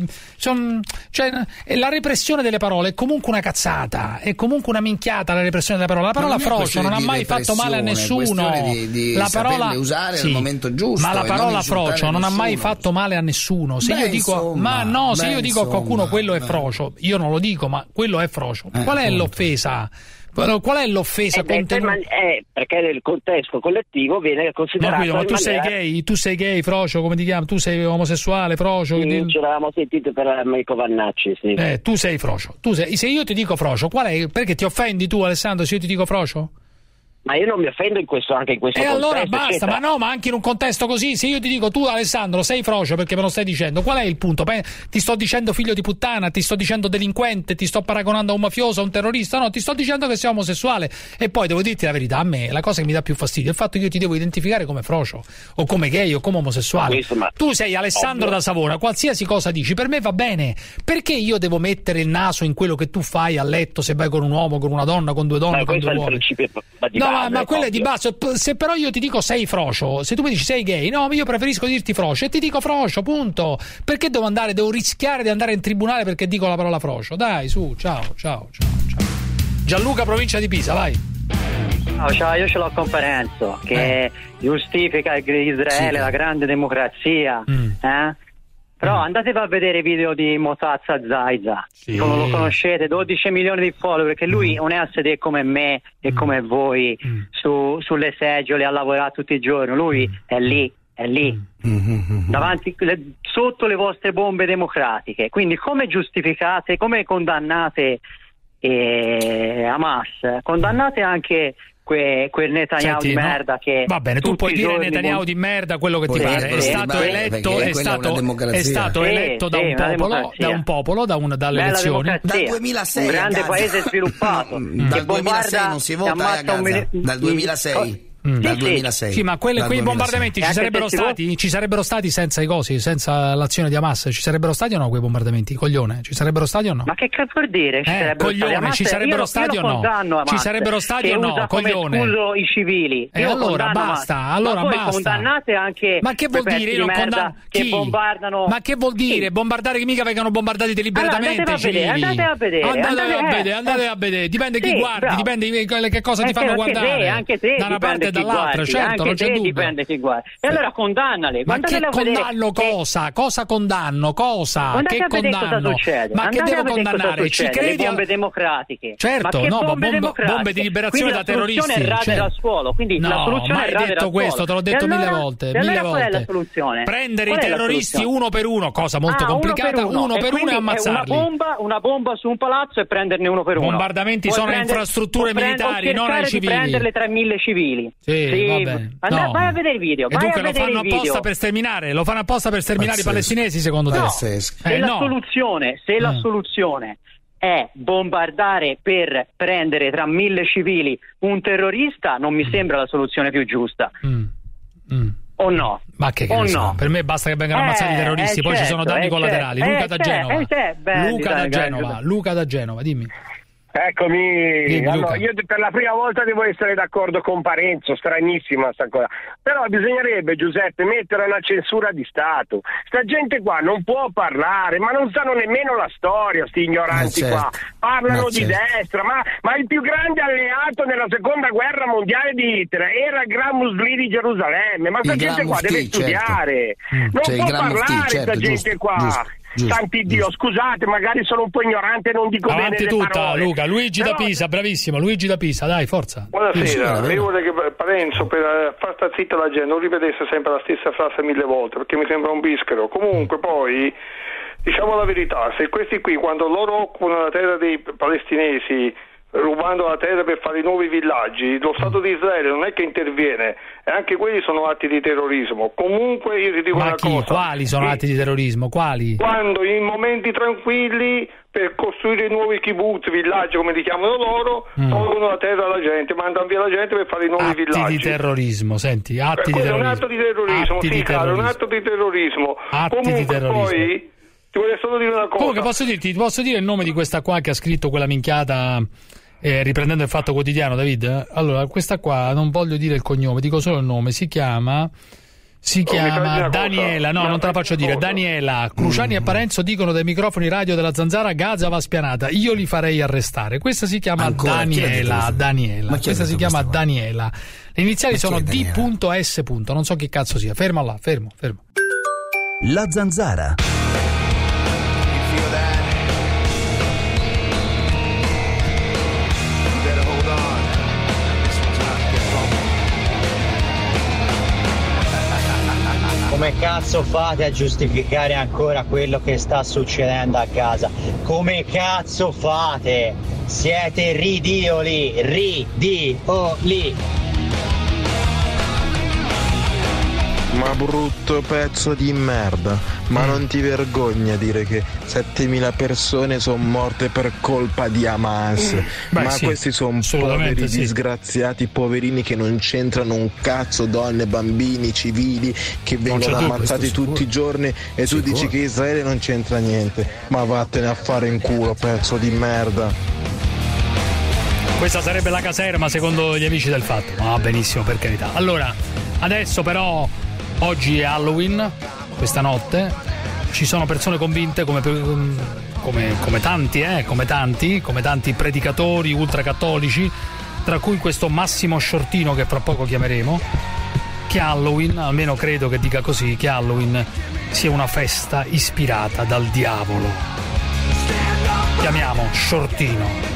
la repressione delle parole è comunque una cazzata, è comunque una minchiata la repressione delle parole. La parola frocio non ha mai fatto male a nessuno. La parola usare al momento giusto. Ma la parola frocio non ha mai fatto male a nessuno. Se io dico, se io dico a qualcuno quello è frocio, io non lo dico, ma quello è frocio. Qual è l'offesa? Qual è l'offesa contenuta? Perché nel contesto collettivo viene considerato. Ma tu sei gay? Tu sei gay, frocio, come ti chiami? Tu sei omosessuale, frocio? Sì, ce l'avevamo sentito per Americo Vannacci, sì. Tu sei frocio. Se io ti dico frocio, qual è? Perché ti offendi tu, Alessandro, se io ti dico frocio? Ma io non mi offendo anche in questo contesto. E allora basta, ma anche in un contesto così, se io ti dico tu Alessandro sei frocio perché me lo stai dicendo, qual è il punto? Ti sto dicendo figlio di puttana, ti sto dicendo delinquente, ti sto paragonando a un mafioso, a un terrorista? No, ti sto dicendo che sei omosessuale. E poi devo dirti la verità, a me la cosa che mi dà più fastidio è il fatto che io ti devo identificare come frocio o come gay o come omosessuale. Tu sei Alessandro da Savona, qualsiasi cosa dici per me va bene, perché io devo mettere il naso in quello che tu fai a letto, se vai con un uomo, con una donna, con due donne, con due uomini? Ma quello è di basso. Se però io ti dico sei frocio, se tu mi dici sei gay, no, io preferisco dirti frocio e ti dico frocio, punto. Perché devo rischiare di andare in tribunale perché dico la parola frocio? Dai, su, ciao. Gianluca, provincia di Pisa, vai. Ciao, io ce l'ho con Parenzo che giustifica Israele, la grande democrazia, Però andate a vedere i video di Motazza Zaiza, non lo conoscete, 12 milioni di follower, perché lui non è a sedere come me e come voi sulle seggiole a lavorare tutti i giorni, lui è lì davanti, sotto le vostre bombe democratiche. Quindi come giustificate, come condannate Hamas, condannate anche quel Netanyahu di merda che va bene, tu puoi dire Netanyahu di merda quello che ti pare, è stato eletto da un popolo, dalle elezioni dal 2006, un grande paese sviluppato dal 2006 non si vota a Gaza, dal 2006 Sì, ma quei bombardamenti ci sarebbero stati senza i cosi, senza l'azione di Hamas? Ci sarebbero stati o no quei bombardamenti? Coglione, ci sarebbero stati o no? Ma che cazzo vuol dire? Coglione, ci sarebbero stati o no? Ci sarebbero stati o no? Coglione. Scuso i civili. E allora basta, allora basta. Condannate anche. Ma che vuol dire? Io non condanno che bombardano. Ma che vuol dire? Bombardare che mica vengono bombardati deliberatamente i civili. Andate a vedere. Dipende chi guardi, dipende che cosa ti fanno guardare. Anche te, da una parte e dall'altra, certo, non c'è dubbio. Dipende chi guarda. E allora condannale. Ma che condanno cosa? Cosa condanno? Cosa? Che condanno? Ma che devo condannare? Ci credi? Le bombe democratiche. Certo, bombe di liberazione da terroristi. Quindi la soluzione è radere al suolo. Quindi la soluzione è radere al suolo. Mai detto questo, te l'ho detto mille volte. Qual è la soluzione? Prendere i terroristi uno per uno, cosa molto complicata, uno per uno e ammazzarli. Una bomba su un palazzo e prenderne uno per uno. Bombardamenti sono infrastrutture militari, non ai civili. Prendere 3.000 civili. Sì, vabbè. Vai a vedere il video. E dunque lo fanno apposta per sterminare? Lo fanno apposta per sterminare i palestinesi, secondo te? Se la soluzione è bombardare per prendere tra 1.000 civili un terrorista, non mi sembra la soluzione più giusta. o no? Ma che ne so? Per me basta che vengano ammazzati i terroristi, poi ci sono danni collaterali. Luca da Genova, dimmi. Eccomi, allora, io per la prima volta devo essere d'accordo con Parenzo, stranissima sta cosa, però bisognerebbe, Giuseppe, mettere una censura di Stato. Sta gente qua non può parlare, ma non sanno nemmeno la storia, sti ignoranti qua, parlano di destra, ma il più grande alleato nella seconda guerra mondiale di Hitler era il Gran Muslì di Gerusalemme, ma sta gente qua deve studiare, non può parlare sta gente qua. Santi Dio, scusate, magari sono un po' ignorante e non dico avanti bene le tutta, parole. Luca, Luigi da Pisa, bravissimo, Luigi da Pisa, dai, forza. Buonasera, io vorrei che Parenzo, per far sta zitta la gente, non ripetesse sempre la stessa frase 1000 volte, perché mi sembra un bischero. Comunque poi, diciamo la verità, se questi qui, quando loro occupano la terra dei palestinesi, rubando la terra per fare i nuovi villaggi, lo Stato di Israele non è che interviene, e anche quelli sono atti di terrorismo. Comunque io ti dico una cosa. Quali sono atti di terrorismo? Quali? Quando in momenti tranquilli, per costruire nuovi kibbutz, villaggi come li chiamano loro, tolgono la terra alla gente, mandano via la gente per fare i nuovi villaggi. Atti di terrorismo, senti, atti di terrorismo. È un atto di terrorismo, sì, caro, è un atto di terrorismo. Comunque poi ti voglio solo dire una cosa. Comunque posso dire il nome di questa qua che ha scritto quella minchiata riprendendo il Fatto Quotidiano, David? Allora, questa qua non voglio dire il cognome, dico solo il nome, si chiama Daniela, no, non te la faccio dire. Daniela, Cruciani e Parenzo dicono dai microfoni radio della Zanzara Gaza va spianata, io li farei arrestare. Questa si chiama Daniela. Questa si chiama Daniela. Le iniziali sono D.S. Non so che cazzo sia. Fermo là, fermo. La Zanzara. Come cazzo fate a giustificare ancora quello che sta succedendo a Gaza? Come cazzo fate? Siete ridioli. Ma brutto pezzo di merda, ma non ti vergogna a dire che 7.000 persone sono morte per colpa di Hamas? Questi sono poveri disgraziati, poverini che non c'entrano un cazzo, donne, bambini, civili che vengono ammazzati tutti i giorni e tu dici che Israele non c'entra niente. Ma vattene a fare in culo, pezzo di merda. Questa sarebbe la caserma secondo gli amici del Fatto. Benissimo, per carità. Allora, adesso però oggi è Halloween, questa notte ci sono persone convinte come tanti predicatori ultracattolici, tra cui questo Massimo Sciortino che fra poco chiameremo, che Halloween, almeno credo che dica così, che Halloween sia una festa ispirata dal diavolo. Chiamiamo Sciortino.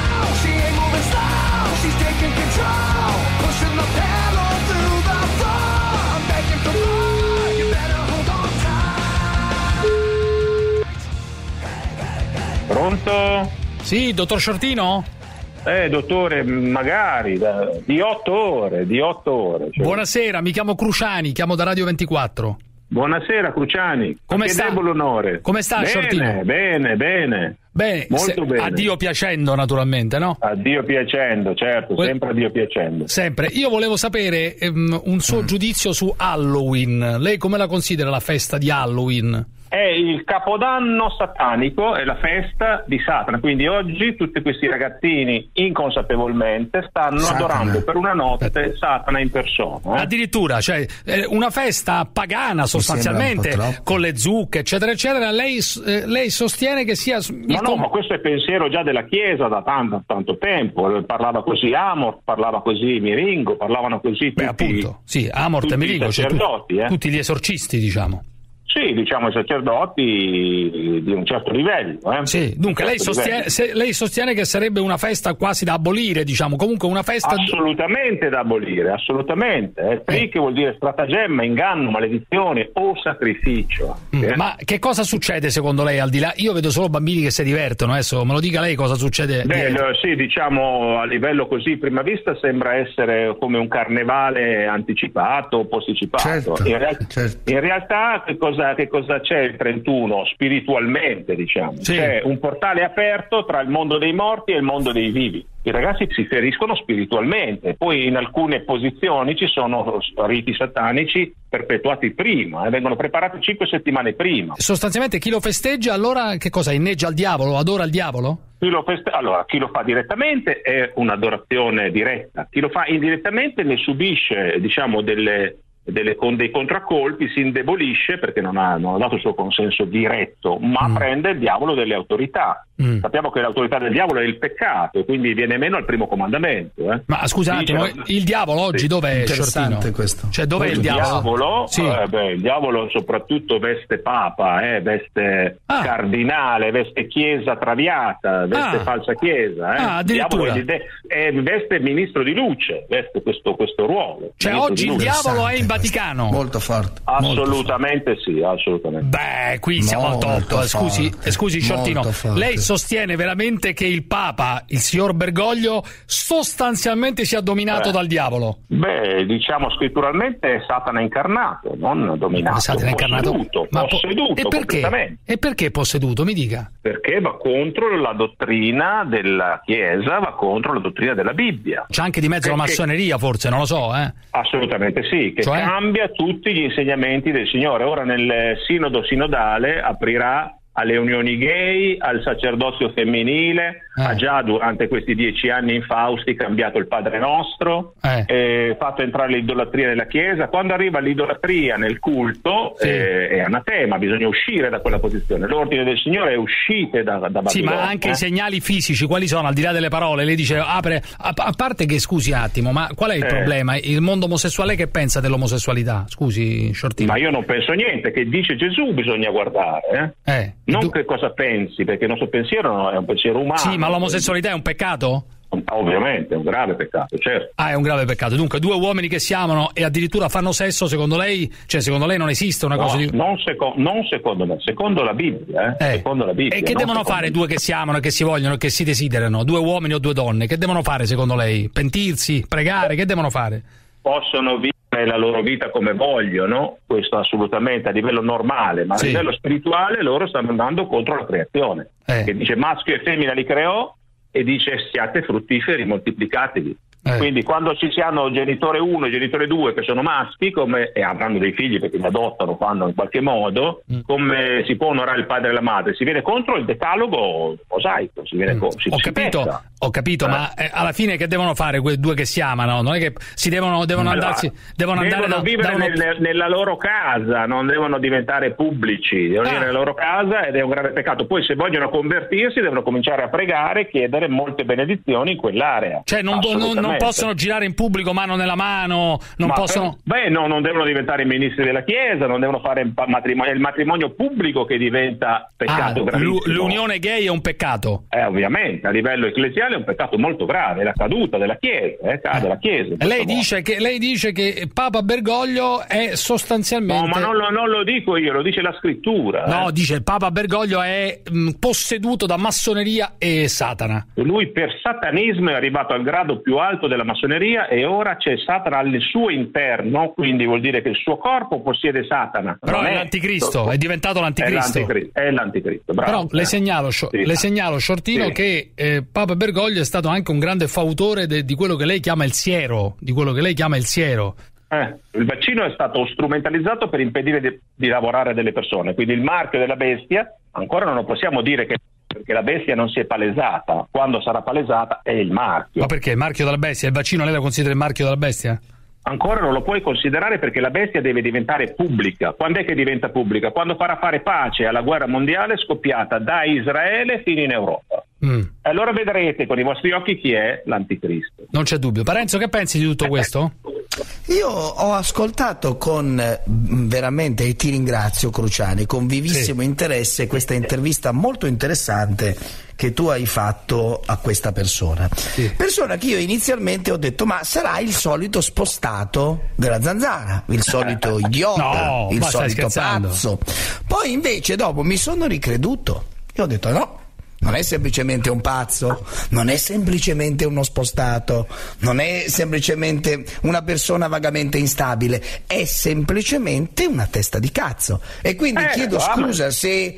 Pronto? Sì, dottor Sciortino? Dottore, magari, di 8 ore. Cioè. Buonasera, mi chiamo Cruciani, chiamo da Radio 24. Buonasera Cruciani, come sta? L'onore. Come sta Sciortino? Bene. Molto bene. A Dio piacendo naturalmente, no? A Dio piacendo, certo, sempre a Dio piacendo. Sempre. Io volevo sapere un suo giudizio su Halloween. Lei come la considera la festa di Halloween? È il capodanno satanico, è la festa di Satana, quindi oggi tutti questi ragazzini inconsapevolmente stanno adorando per una notte Satana in persona. Addirittura, cioè una festa pagana sostanzialmente, con le zucche eccetera eccetera. Lei sostiene che sia ma questo è pensiero già della Chiesa da tanto tempo. Parlava così Amor, parlava così Miringo, parlavano così tutti, Amor e Miringo, sacerdoti, tutti gli esorcisti, diciamo. Sì, diciamo i sacerdoti di un certo livello. Sì, dunque lei sostiene che sarebbe una festa quasi da abolire, diciamo, comunque una festa... Assolutamente da abolire, assolutamente. Che vuol dire stratagemma, inganno, maledizione o sacrificio. Ma che cosa succede secondo lei al di là? Io vedo solo bambini che si divertono, adesso me lo dica lei cosa succede. Sì, diciamo a livello così, prima vista sembra essere come un carnevale anticipato o posticipato. Certo. In realtà che cosa cosa c'è il 31 spiritualmente, diciamo? Sì. C'è un portale aperto tra il mondo dei morti e il mondo dei vivi. I ragazzi si feriscono spiritualmente, poi in alcune posizioni ci sono riti satanici perpetuati prima, vengono preparati 5 settimane prima. Sostanzialmente chi lo festeggia allora che cosa? Inneggia al diavolo? Adora il diavolo? Allora, chi lo fa direttamente è un'adorazione diretta, chi lo fa indirettamente ne subisce, diciamo, con dei contraccolpi, si indebolisce perché non ha dato il suo consenso diretto, ma prende il diavolo delle autorità. Sappiamo che l'autorità del diavolo è il peccato, quindi viene meno al primo comandamento. Ma scusa un attimo, il diavolo oggi dov'è, Shortino? Questo. Cioè, dov'è il diavolo? Sì. Il diavolo soprattutto veste papa, veste cardinale, veste chiesa traviata, veste falsa chiesa. Addirittura. Veste ministro di luce, veste questo ruolo. Cioè oggi il diavolo è in Vaticano? Molto forte. Assolutamente sì, assolutamente. Beh, qui siamo al top. Scusi Shortino, lei sostiene veramente che il Papa, il signor Bergoglio, sostanzialmente sia dominato dal diavolo? Beh, diciamo scritturalmente è Satana incarnato, non dominato. Satana incarnato? Posseduto E perché posseduto? Mi dica. Perché va contro la dottrina della Chiesa, va contro la dottrina della Bibbia. C'è anche di mezzo la massoneria, forse, non lo so, Assolutamente sì, che cambia tutti gli insegnamenti del Signore. Ora nel sinodo sinodale aprirà alle unioni gay, al sacerdozio femminile, ha già durante questi 10 anni infausti cambiato il Padre Nostro, fatto entrare l'idolatria nella Chiesa. Quando arriva l'idolatria nel culto è anatema, bisogna uscire da quella posizione. L'ordine del Signore è uscite da Babilonia. Sì, ma anche i segnali fisici, quali sono, al di là delle parole? Lei dice, apre, a parte che, scusi un attimo, ma qual è il problema? Il mondo omosessuale che pensa dell'omosessualità? Scusi, Shortino. Ma io non penso niente, che dice Gesù bisogna guardare, non che cosa pensi, perché il nostro pensiero è un pensiero umano. Sì, ma l'omosessualità è un peccato? Ovviamente, è un grave peccato, certo. È un grave peccato. Dunque, due uomini che si amano e addirittura fanno sesso, secondo lei? Cioè, secondo lei non esiste una cosa di... Non secondo me, secondo la Bibbia. Secondo la Bibbia. E che devono fare due che si amano, che si vogliono, che si desiderano? Due uomini o due donne? Che devono fare, secondo lei? Pentirsi? Pregare? Che devono fare? Possono vivere la loro vita come vogliono, questo assolutamente a livello normale, ma a livello spirituale loro stanno andando contro la creazione, che dice maschio e femmina li creò e dice siate fruttiferi, moltiplicatevi. Quindi quando ci hanno genitore 1 e genitore 2 che sono maschi e avranno dei figli perché li adottano, fanno in qualche modo, come si può onorare il padre e la madre? Si viene contro il decalogo mosaico, Ho capito, ma alla fine che devono fare quei due che si amano? Non è che si devono vivere nella loro casa, non devono diventare pubblici, devono vivere nella loro casa ed è un grave peccato. Poi se vogliono convertirsi devono cominciare a pregare e chiedere molte benedzioni in quell'area. Cioè non possono girare in pubblico mano nella mano, non devono diventare ministri della Chiesa, non devono fare matrimonio, è il matrimonio pubblico che diventa peccato gravissimo. L'unione gay è un peccato? Ovviamente, a livello ecclesiale è un peccato molto grave, è la caduta della Chiesa, cade la Chiesa. Lei dice che Papa Bergoglio è sostanzialmente... No, ma non lo dico io, lo dice la scrittura. No, dice il Papa Bergoglio è posseduto da massoneria e Satana. Lui per satanismo è arrivato al grado più alto della massoneria e ora c'è Satana al suo interno, quindi vuol dire che il suo corpo possiede Satana. Però è l'anticristo, è diventato l'anticristo. È l'anticristo, bravo. Però le segnalo, Shortino, che Papa Bergoglio è stato anche un grande fautore di quello che lei chiama il siero, Il vaccino è stato strumentalizzato per impedire di lavorare a delle persone, quindi il marchio della bestia ancora non lo possiamo dire perché la bestia non si è palesata. Quando sarà palesata è il marchio. Ma perché il marchio della bestia? Il vaccino lei lo considera il marchio della bestia? Ancora non lo puoi considerare perché la bestia deve diventare pubblica. Quando è che diventa pubblica? Quando farà fare pace alla guerra mondiale scoppiata da Israele fino in Europa. Allora vedrete con i vostri occhi chi è l'anticristo. Non c'è dubbio. Parenzo, che pensi di tutto questo? Io ho ascoltato con veramente, e ti ringrazio Cruciani, con vivissimo interesse questa intervista molto interessante che tu hai fatto a questa persona. Persona che io inizialmente ho detto ma sarà il solito spostato della Zanzara, il solito idiota, il solito pazzo. Poi invece dopo mi sono ricreduto e ho detto no, Non è semplicemente un pazzo, non è semplicemente uno spostato, non è semplicemente una persona vagamente instabile, è semplicemente una testa di cazzo. E quindi chiedo scusa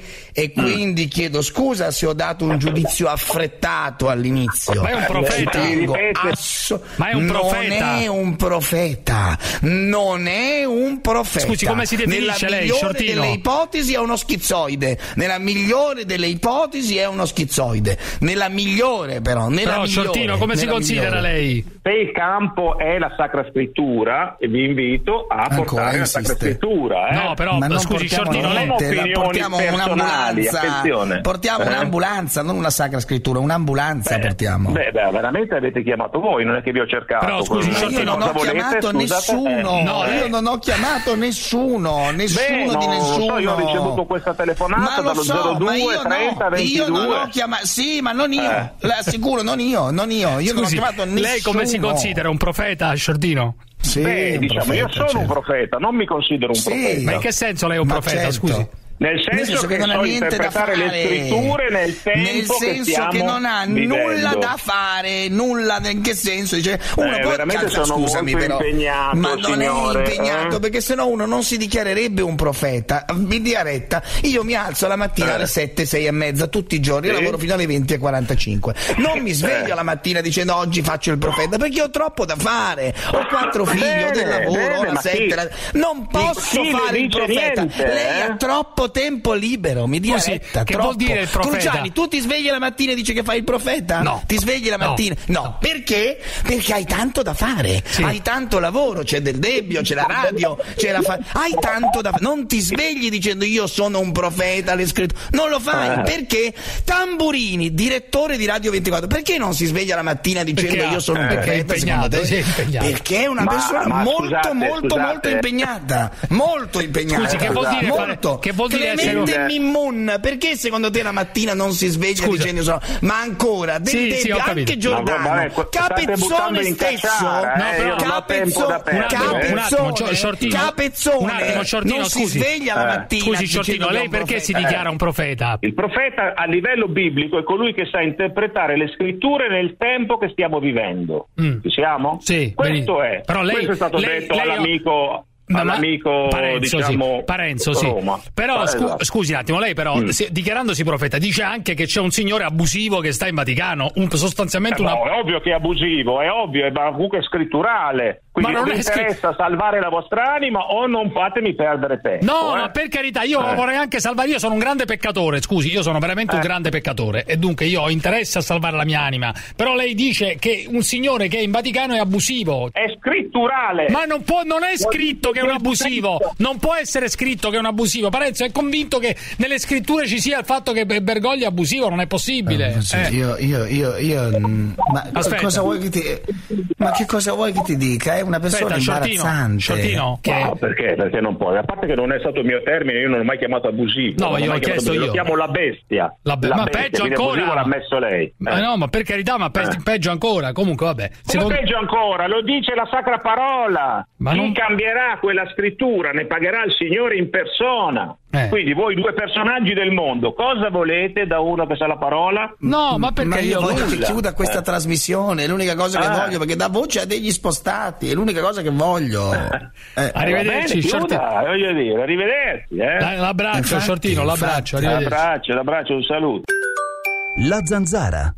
se ho dato un giudizio affrettato all'inizio. Ma è un profeta. Ma è un profeta. Non è un profeta. Non è un profeta. Scusi, come si definisce lei, Shortino? Nella migliore delle ipotesi è uno schizoide. Nella migliore delle ipotesi è uno schizoide. Nella migliore però. Però Shortino, come si considera lei? Se il campo è la Sacra Scrittura, e vi invito a portare la Sacra Scrittura. No, però scusi, Shortino, lei portiamo un'ambulanza. Portiamo un'ambulanza, non una Sacra Scrittura, un'ambulanza portiamo. Veramente avete chiamato voi, non è che vi ho cercato. Però scusi, io non ho chiamato nessuno. Io non ho chiamato nessuno di nessuno. Io ho ricevuto questa telefonata dallo 02 30 22. Io non ho chiamato, sì, ma non io. L'assicuro, non io. Io scusi, non ho chiamato nessuno. Lei come si considera, un profeta, Shortino? Sì, diciamo, io sono un profeta, non mi considero un profeta. Ma in che senso lei è un profeta, certo. scusi? Nel senso che non ha so niente da interpretare fare, le scritture nel tempo nel senso che non ha nulla da fare, nulla. In che senso? Dice uno può, veramente sono scusami, molto però, impegnato, ma non signore, è impegnato perché sennò uno non si dichiarerebbe un profeta. Mi dia retta, io mi alzo la mattina alle 7, 6 e mezza tutti i giorni, lavoro fino alle 20:45. Non mi sveglio la mattina dicendo oggi faccio il profeta perché ho troppo da fare, ho 4 figli, ho del lavoro, ho una 7, non posso fare il profeta. Lei ha troppo tempo libero. Mi dia retta, che vuol dire il profeta? Cruciani, tu ti svegli la mattina e dici che fai il profeta? No. Ti svegli la mattina? No. Perché? Perché hai tanto da fare, hai tanto lavoro, c'è del Debbio, c'è la radio, hai tanto da fare. Non ti svegli dicendo io sono un profeta, l'hai scritto. Non lo fai perché Tamburini, direttore di Radio 24, perché non si sveglia la mattina dicendo io sono un profeta? Perché è una persona molto impegnata. Molto impegnata. Scusi, che vuol dire che vuol dire Clemente Mimmun, perché secondo te la mattina non si sveglia dicendo ma ancora del Debbio, anche Giordano, Capezzone stesso, Capezzone non si sveglia la mattina. Scusi Shortino, lei perché si dichiara un profeta? Il profeta a livello biblico è colui che sa interpretare le scritture nel tempo che stiamo vivendo. Ci siamo? Sì. Questo è. Però lei, questo è stato detto all'amico Parenzo, Roma. Però scusi un attimo, lei però dichiarandosi profeta dice anche che c'è un signore abusivo che sta in Vaticano, sostanzialmente è ovvio che è abusivo, è ovvio, ma comunque è scritturale. Quindi ma non mi interessa salvare la vostra anima o non fatemi perdere tempo. No, ma per carità, io vorrei anche salvare, io sono un grande peccatore, scusi, io sono veramente un grande peccatore e dunque io ho interesse a salvare la mia anima. Però lei dice che un signore che è in Vaticano è abusivo. È scritturale. Ma non è scritto che è un abusivo, non può essere scritto che è un abusivo. Parenzo è convinto che nelle scritture ci sia il fatto che Bergoglio è abusivo, non è possibile. Cosa vuoi che ti ma che cosa vuoi che ti dica? È una persona imbarazzante. Shortino, no, perché non può? A parte che non è stato il mio termine, io non l'ho mai chiamato abusivo. No, io l'ho chiesto io. Lo chiamo la bestia. Ma bestia, peggio ancora. Abusivo l'ha messo lei. No, ma per carità, ma peggio ancora. Comunque vabbè. Peggio ancora, lo dice la Sacra Parola. Chi cambierà quella scrittura ne pagherà il Signore in persona. Quindi voi due personaggi del mondo, cosa volete da uno che sa la parola? No, ma perché io voglio che chiuda questa trasmissione, è l'unica cosa che voglio, perché dà voce a degli spostati, è l'unica cosa che voglio. Arrivederci, Shortino. Voglio dire, arrivederci. L'abbraccio, Shortino, l'abbraccio, l'abbraccio, un saluto. La Zanzara.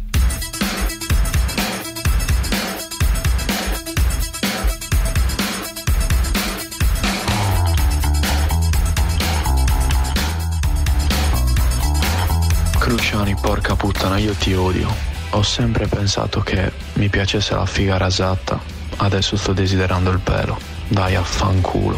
Cruciani, porca puttana, io ti odio. Ho sempre pensato che mi piacesse la figa rasata. Adesso sto desiderando il pelo. Dai, affanculo.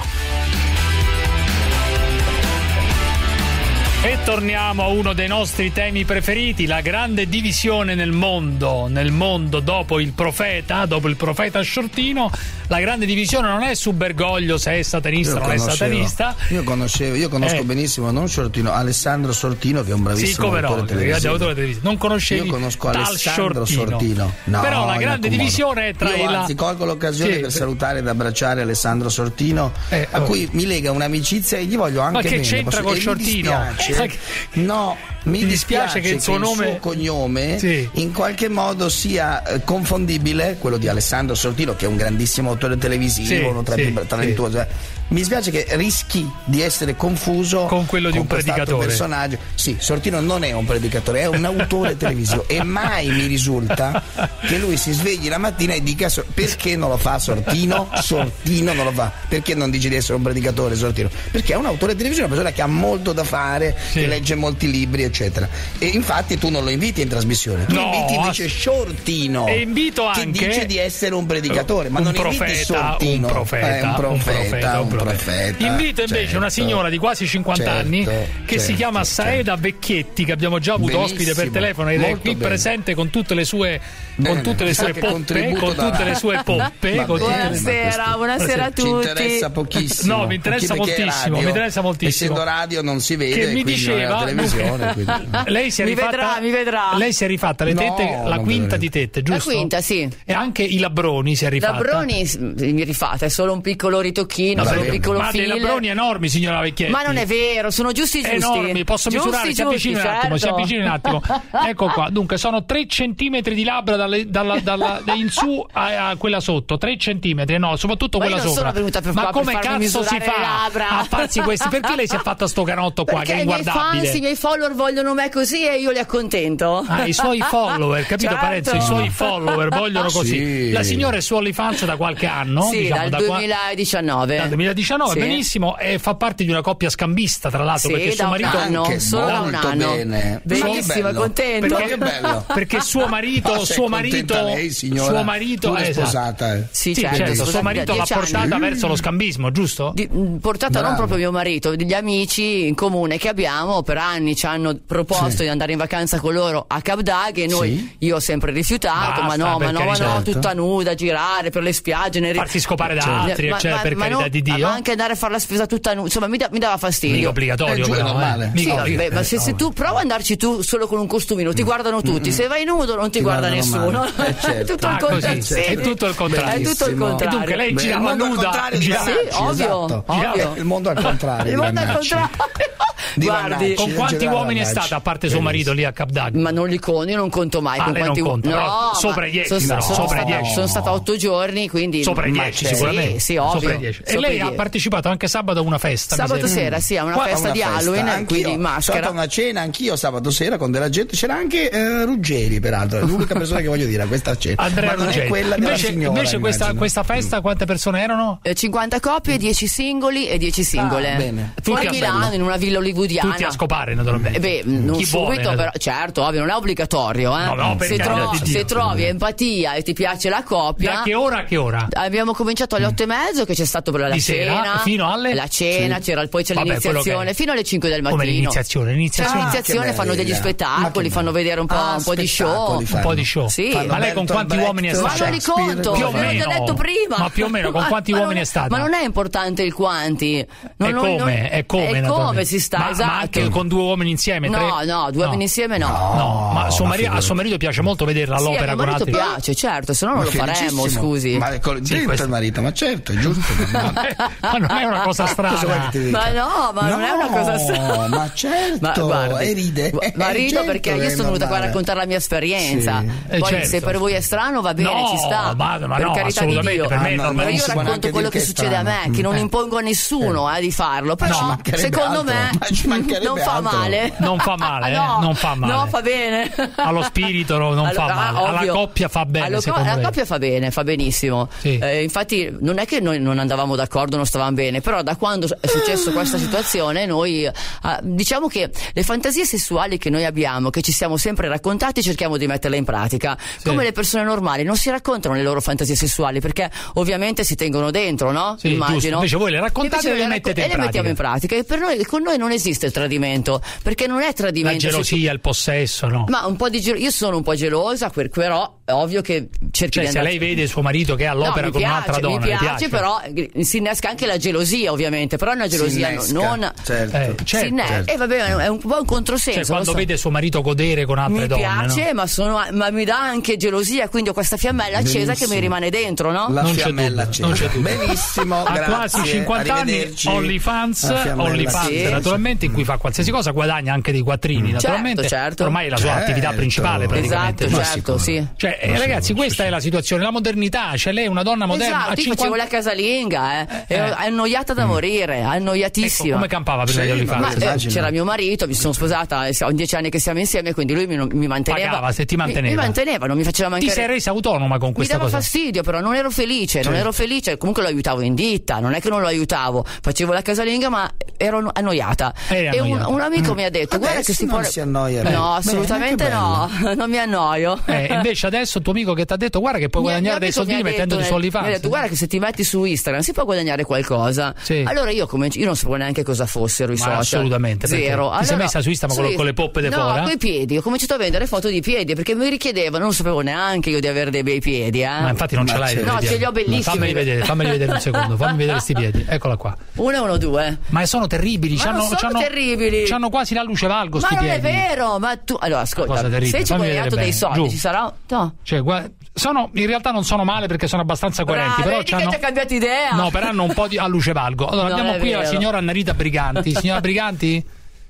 E torniamo a uno dei nostri temi preferiti, la grande divisione nel mondo dopo il profeta Shortino. La grande divisione non è su Bergoglio se è satanista o non è satanista. Io conosco benissimo non Shortino, Alessandro Sortino, che è un bravissimo autore televisivo. Non conoscevi? Io conosco Alessandro Sortino. No, però la grande divisione è tra anzi colgo l'occasione per salutare ed abbracciare Alessandro Sortino, a cui mi lega un'amicizia e gli voglio anche bene. Ma che c'entra con Shortino? No, mi dispiace che il suo cognome in qualche modo sia confondibile, quello di Alessandro Sortino, che è un grandissimo autore televisivo, uno talentuoso. Mi dispiace che rischi di essere confuso con quello di un predicatore. Personaggio. Sì, Sortino non è un predicatore, è un autore televisivo e mai mi risulta che lui si svegli la mattina e dica perché non lo fa Sortino non lo fa. Perché non dice di essere un predicatore Sortino? Perché è un autore televisivo, una persona che ha molto da fare, che legge molti libri, eccetera. E infatti tu non lo inviti in trasmissione, tu inviti invece Sortino, e invito anche che dice di essere un predicatore, ma non inviti Sortino. Un profeta. Invito invece una signora di quasi 50 anni che si chiama Saeda Vecchietti, che abbiamo già avuto ospite per telefono ed è qui presente con tutte le sue poppe. Buonasera a tutti. Ci interessa pochissimo. No, mi interessa moltissimo. Essendo radio non si vede, che mi diceva televisione, lei si è rifatta, mi vedrà. Lei si è rifatta le tette, la quinta di tette, giusto? La quinta, sì. E anche i labroni si è rifatta. Labroni mi rifatta, è solo un piccolo ritocchino, solo un piccolo ma dei labroni enormi, signora Vecchietti. Ma non è vero, sono giusti. Enormi, posso misurare, si avvicini un attimo. Ecco qua, dunque sono 3 centimetri di labbra da in su a quella sotto, 3 centimetri, no, soprattutto quella sopra. Ma come cazzo si fa a farsi questi? Perché lei si è fatta sto canotto qua, che è inguardabile? I miei follower vogliono me così e io li accontento. I suoi follower, capito Parenzo? I suoi follower vogliono così. La signora è su OnlyFans da qualche anno? Sì, dal 2019. Dal 2019, benissimo, e fa parte di una coppia scambista, tra l'altro, perché suo marito solo da un anno. Bene. Benissimo, contento. Che bello. Perché suo marito lei, signora, è sposata. Sì, certo. Suo marito l'ha portata verso lo scambismo, giusto? Portata non proprio mio marito, degli amici in comune che abbiamo, per anni ci hanno proposto di andare in vacanza con loro a Cap d'Aghe e noi, io ho sempre rifiutato, ma no, tutta nuda, girare per le spiagge, farsi scopare da altri, per carità di Dio. Ma anche andare a fare la spesa tutta nuda, insomma mi dava fastidio. Mica obbligatorio, però, normale. Ma se tu prova ad andarci tu solo con un costumino, ti guardano tutti, se vai nudo non ti guarda nessuno. È tutto il contrario. È tutto il contrario. È tutto il contrario. E dunque lei girava nuda. Sì, ovvio. Il mondo al contrario. Il mondo al contrario. Guardi, con quanti uomini è stata a parte suo marito lì a Cap d'Agde? Ma non li conto, io non conto mai. Con quanti uomini? No, sopra i 10. Sono stata 8 giorni, quindi sopra i 10 sicuramente. Sì, ovvio. E lei ha partecipato anche sabato a una festa? Sabato sera, sì, a una festa di Halloween, quindi in maschera. Sono stata a una cena anch'io sabato sera con della gente, c'era anche Ruggeri, peraltro, è l'unica persona che voglio dire a questa cena. Andrea Ruggeri. Invece questa festa quante persone erano? 50 coppie, 10 singoli e 10 singole. Bene. Fuori Milano, in una villa hollywoodiana. Tutti a scopare, naturalmente. Non subito, però certo, ovvio, non è obbligatorio. Se trovi empatia e ti piace la coppia. Da che ora a che ora? Abbiamo cominciato alle 8:30, che c'è stato per la cena. Fino alle? La cena, poi c'è l'iniziazione, fino alle 5 del mattino. Come l'iniziazione fanno degli spettacoli, fanno vedere un po' di show. Un po' di show. Sì. Ma lei con quanti uomini è stata? Ma non li conto, più o l'ho già detto prima. Ma più o meno con quanti uomini è stata? Ma non è importante il quanti. È come si sta, esatto. Ma anche con 2 uomini insieme? No, 2 uomini insieme no. Ma a suo marito piace molto vederla all'opera con altri. Piace, certo, se no non lo faremo, scusi. Ma il marito, ma certo, è giusto. Ma non è una cosa strana. Ma non è una cosa strana. Ma certo, e ride. Ma rido perché io sono venuta qua a raccontare la mia esperienza. Poi se per voi è strano va bene, ci sta. Ma per carità di Dio. Per me è io racconto quello che succede a me, che non impongo a nessuno di farlo, però secondo me non fa male. Non fa male, non fa male. No, fa bene. Allo spirito non fa male. Alla coppia fa bene. Alla coppia fa bene, fa benissimo. Infatti non è che noi non andavamo d'accordo, non stavamo bene, però da quando è successo questa situazione noi diciamo che le fantasie sessuali che noi abbiamo, che ci siamo sempre raccontati, cerchiamo di metterle in pratica. Come le persone normali non si raccontano le loro fantasie sessuali perché ovviamente si tengono dentro, no? Sì, immagino. Giusto. Invece voi le raccontate e le mettete in pratica. E le mettiamo in pratica. E per noi, con noi non esiste il tradimento, perché non è tradimento. La gelosia, il possesso, no? Ma un po' io sono un po' gelosa, però ovvio che cerchi di se lei vede suo marito che è all'opera con un'altra donna, mi piace, però si innesca anche la gelosia, ovviamente, però è una gelosia non certo. E vabbè, è un po' un controsenso. Cioè, quando vede suo marito godere con altre donne, mi piace, ma mi dà anche gelosia, quindi ho questa fiammella accesa che mi rimane dentro, no? La fiammella accesa. Benissimo, ha quasi 50 anni, OnlyFans naturalmente, in cui fa qualsiasi cosa, guadagna anche dei quattrini, naturalmente. Certo. Ormai è la sua attività principale, praticamente. Certo, sì. Cioè, ragazzi, questa è la situazione, la modernità, cioè lei è una donna moderna. Esatto, io facevo la casalinga, è annoiata da morire, annoiatissima. Come campava prima di OnlyFans? C'era mio marito, mi sono sposata, ho 10 anni che siamo insieme, quindi lui mi manteneva. Pagava, se ti manteneva. Mi manteneva, non mi faceva mancare. Ti sei resa autonoma con questa cosa? Mi dava fastidio, però non ero felice, comunque lo aiutavo in ditta, non è che non lo aiutavo, facevo la casalinga, ma ero annoiata. E un amico mi ha detto: guarda che si annoia. No, assolutamente no, non mi annoio. Invece adesso il tuo amico che ti ha detto: guarda che puoi guadagnare dei soldini mettendoti su OnlyFans. Mi ha detto: guarda che se ti metti su Instagram si può guadagnare qualcosa. Allora io non sapevo neanche cosa fossero i social. Assolutamente, zero. Ti sei messa su Instagram con le poppe di fuori? No, coi piedi. Ho cominciato a vendere foto di piedi perché mi richiedevano, non sapevo neanche io di avere dei bei piedi. Ma infatti non ce l'hai. No, ce li ho bellissimi. Fammeli vedere un secondo, fammi vedere sti piedi. Eccola qua. 1-1-2. Ma sono terribili, sono terribili. C'hanno quasi la luce valgo sti piedi. Ma non è vero, ma tu allora ascolta, se ci vuoi dato dei soldi ci sarà. No. Cioè, in realtà non sono male perché sono abbastanza coerenti, però c'hanno che cambiato idea. No, però hanno un po' a luce valgo. Allora abbiamo qui la signora Annarita Briganti. Signora Briganti?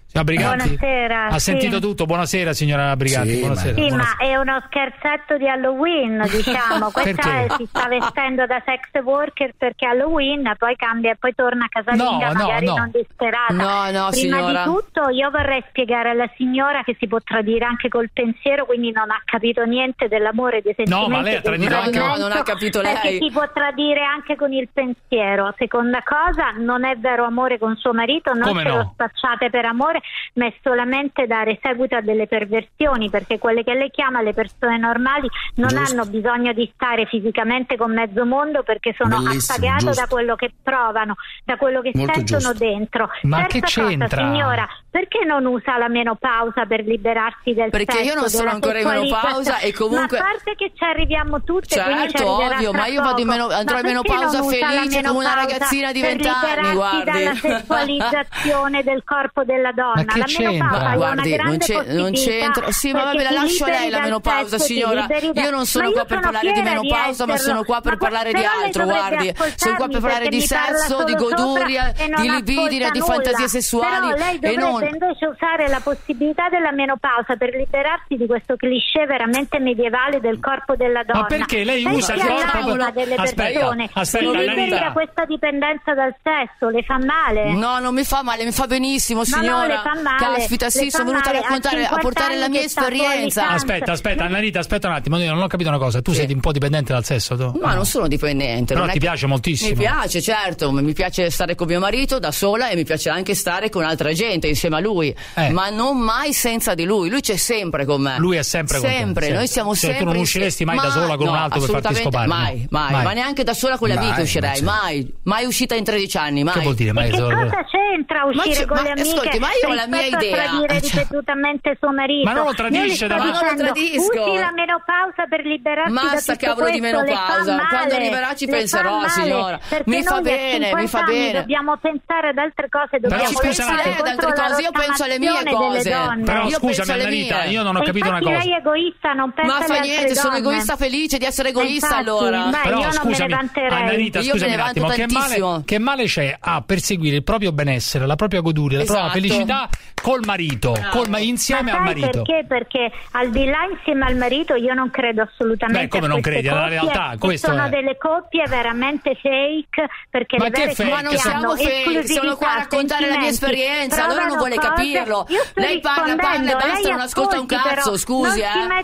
Buonasera. Ha sentito tutto? Buonasera signora Briganti. Buonasera. Sì, ma è uno scherzetto di Halloween, diciamo. Questa si sta vestendo da sex worker perché Halloween, poi cambia e poi torna a casalinga, magari non disperata. No, Prima signora. di tutto io vorrei spiegare alla signora che si può tradire anche col pensiero, quindi non ha capito niente dell'amore, dei sentimenti. No, ma lei ha tradito anche. No, non ha capito lei. Perché si può tradire anche con il pensiero. Seconda cosa, non è vero amore con suo marito, non se lo spacciate per amore, ma è solamente dare seguito a delle perversioni, perché quelle che lei chiama le persone normali non hanno bisogno di stare fisicamente con mezzo mondo, perché sono appagate da quello che provano, da quello che sentono dentro. Ma terza che c'entra? Cosa, signora, perché non usa la menopausa per liberarsi del sesso? Perché io non sono ancora in menopausa e comunque. Ma a parte che ci arriviamo tutte, certo, ovvio, ma io vado andrò in menopausa felice come una ragazzina di 20 anni, guardi. Dalla sessualizzazione del corpo della donna. Ma che c'entra? Guardi, non c'entra. Sì, ma vabbè, la lascio a lei la menopausa, signora. Io non sono qua per parlare di menopausa, ma sono qua per parlare di altro, guardi. Sono qua per parlare di sesso, di goduria, di libidine, di fantasie sessuali. Però lei dovrebbe invece usare la possibilità della menopausa per liberarsi di questo cliché veramente medievale del corpo della donna. Ma perché lei usa il corpo delle persone? Si liberi da questa dipendenza dal sesso, le fa male? No, non mi fa male, mi fa benissimo, signora. Caspita, sì, sono venuta a raccontare, a portare la mia esperienza. Aspetta, Annarita, aspetta un attimo, io non ho capito una cosa. Tu sei un po' dipendente dal sesso, tu? Ma non sono dipendente. Però ti piace moltissimo. Mi piace, certo, mi piace stare con mio marito da sola e mi piace anche stare con altra gente insieme a lui, ma non mai senza di lui. Lui c'è sempre con me. Lui è sempre con te. Sempre, noi siamo sempre. Tu non usciresti mai da sola con un altro per farti scopare? Mai, ma neanche da sola con le amiche uscirei, mai uscita in 13 anni, mai. Che vuol dire mai? Che cosa c'entra uscire con le amiche? Ascolti, ma io ho la mia idea. Tradire ripetutamente suo marito. Ma non lo tradisce ma non lo tradisco. Usi la menopausa per liberarsi da tutto sta cavolo di menopausa. Quando arriverà ci penserò, signora. Mi fa bene, mi fa bene. Dobbiamo pensare ad altre cose, dobbiamo pensare ad altre cose. Io penso alle mie cose. Però scusami Annarita, io non ho capito una cosa. Lei è egoista, non pensa alle altre donne. Ma fa niente, sono egoista felice di essere egoista allora. Però scusami, Annarita, scusami un attimo, che male c'è a perseguire il proprio benessere, la propria goduria, la propria felicità col marito, insieme al marito? Perché al di là insieme al marito io non credo assolutamente. Come non credi? Alla realtà, questo sono delle coppie veramente fake, perché ma che fake? Ma non siamo fake, sono qua a raccontare la mia esperienza, allora non vuole capirlo. Lei parla e basta, non ascolta un cazzo, scusi,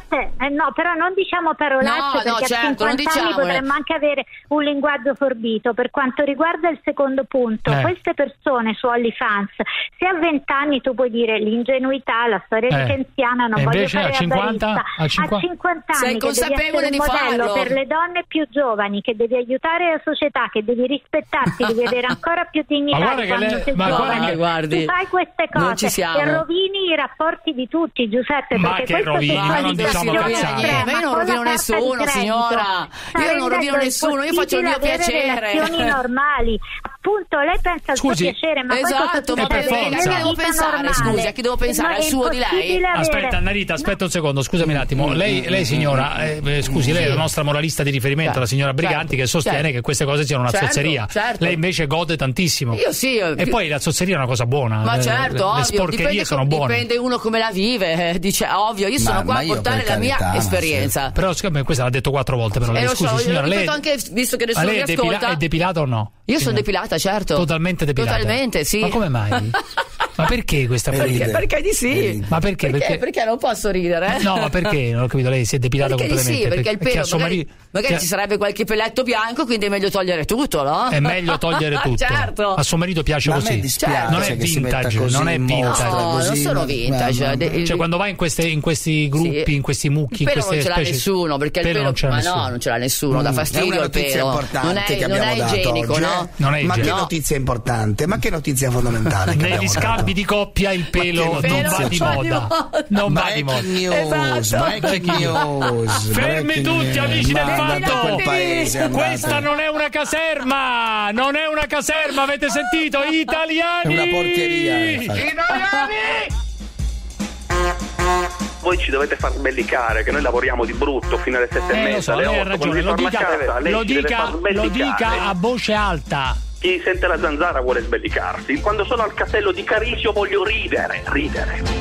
no, però non diciamo parolacce, perché certo, a 50 anni potremmo anche avere un linguaggio forbito. Per quanto riguarda il secondo punto, queste persone su OnlyFans, se a 20 anni tu puoi dire l'ingenuità, la storia dickensiana, non voglio fare a 50 anni sei consapevole devi di essere un modello farlo per le donne più giovani, che devi aiutare la società, che devi rispettarti, devi avere ancora più dignità quando sei giovane. Guardi, tu fai queste cose e rovini i rapporti di tutti, Giuseppe, perché questa sessualizzazione estrema, ma io non rovino nessuno, signora, io non rovino nessuno, io faccio il mio piacere. Relazioni normali, appunto, lei pensa al suo piacere, ma esatto, ma per forza. A chi devo pensare? Scusi, a chi devo pensare? Al suo di lei? Aspetta, Annarita, aspetta un secondo, scusami un attimo. Lei signora, scusi, lei è la nostra moralista di riferimento, la signora Briganti, che sostiene che queste cose siano una zozzeria. Lei invece gode tantissimo. Io sì. E poi la zozzeria è una cosa buona. Ma certo, le sporcherie sono buone. Dipende uno come la vive, dice ovvio, io sono qua a portare la mia esperienza. Però secondo me questa l'ha detto 4 volte, però lei, scusi signora, lei anche visto che nessuno mi ascolta. È depilata o no? Io sono depilata, certo. Totalmente depilata. Totalmente, sì. Ma come mai? Ma perché questa perché di sì? Ma perché? Perché non posso ridere? No, ma perché? Non ho capito, lei si è depilata completamente. Sì, perché il pelo magari ci sarebbe qualche peletto bianco, quindi è meglio togliere tutto, no? È meglio togliere tutto. Certo. A suo marito piace così. Non è vintage, non è vintage. No, non sono vintage. Cioè quando vai in questi gruppi, in questi mucchi, in queste specie, non ce l'ha nessuno, perché il pelo non ce l'ha nessuno, dà fastidio il pelo. Non è igienico, no? Ma che notizia importante, ma che notizia fondamentale. Negli scambi di coppia il pelo non va di moda. Non va di moda. Fermi tutti, amici del fatto. Questa non è una caserma. Non è una caserma, avete sentito? Italiani. È una porcheria. Italiani. Voi ci dovete far sbellicare, che noi lavoriamo di brutto fino alle 7:30. Lei ha ragione, lo dica a voce alta. Chi sente la zanzara vuole sbellicarsi. Quando sono al castello di Carisio voglio ridere.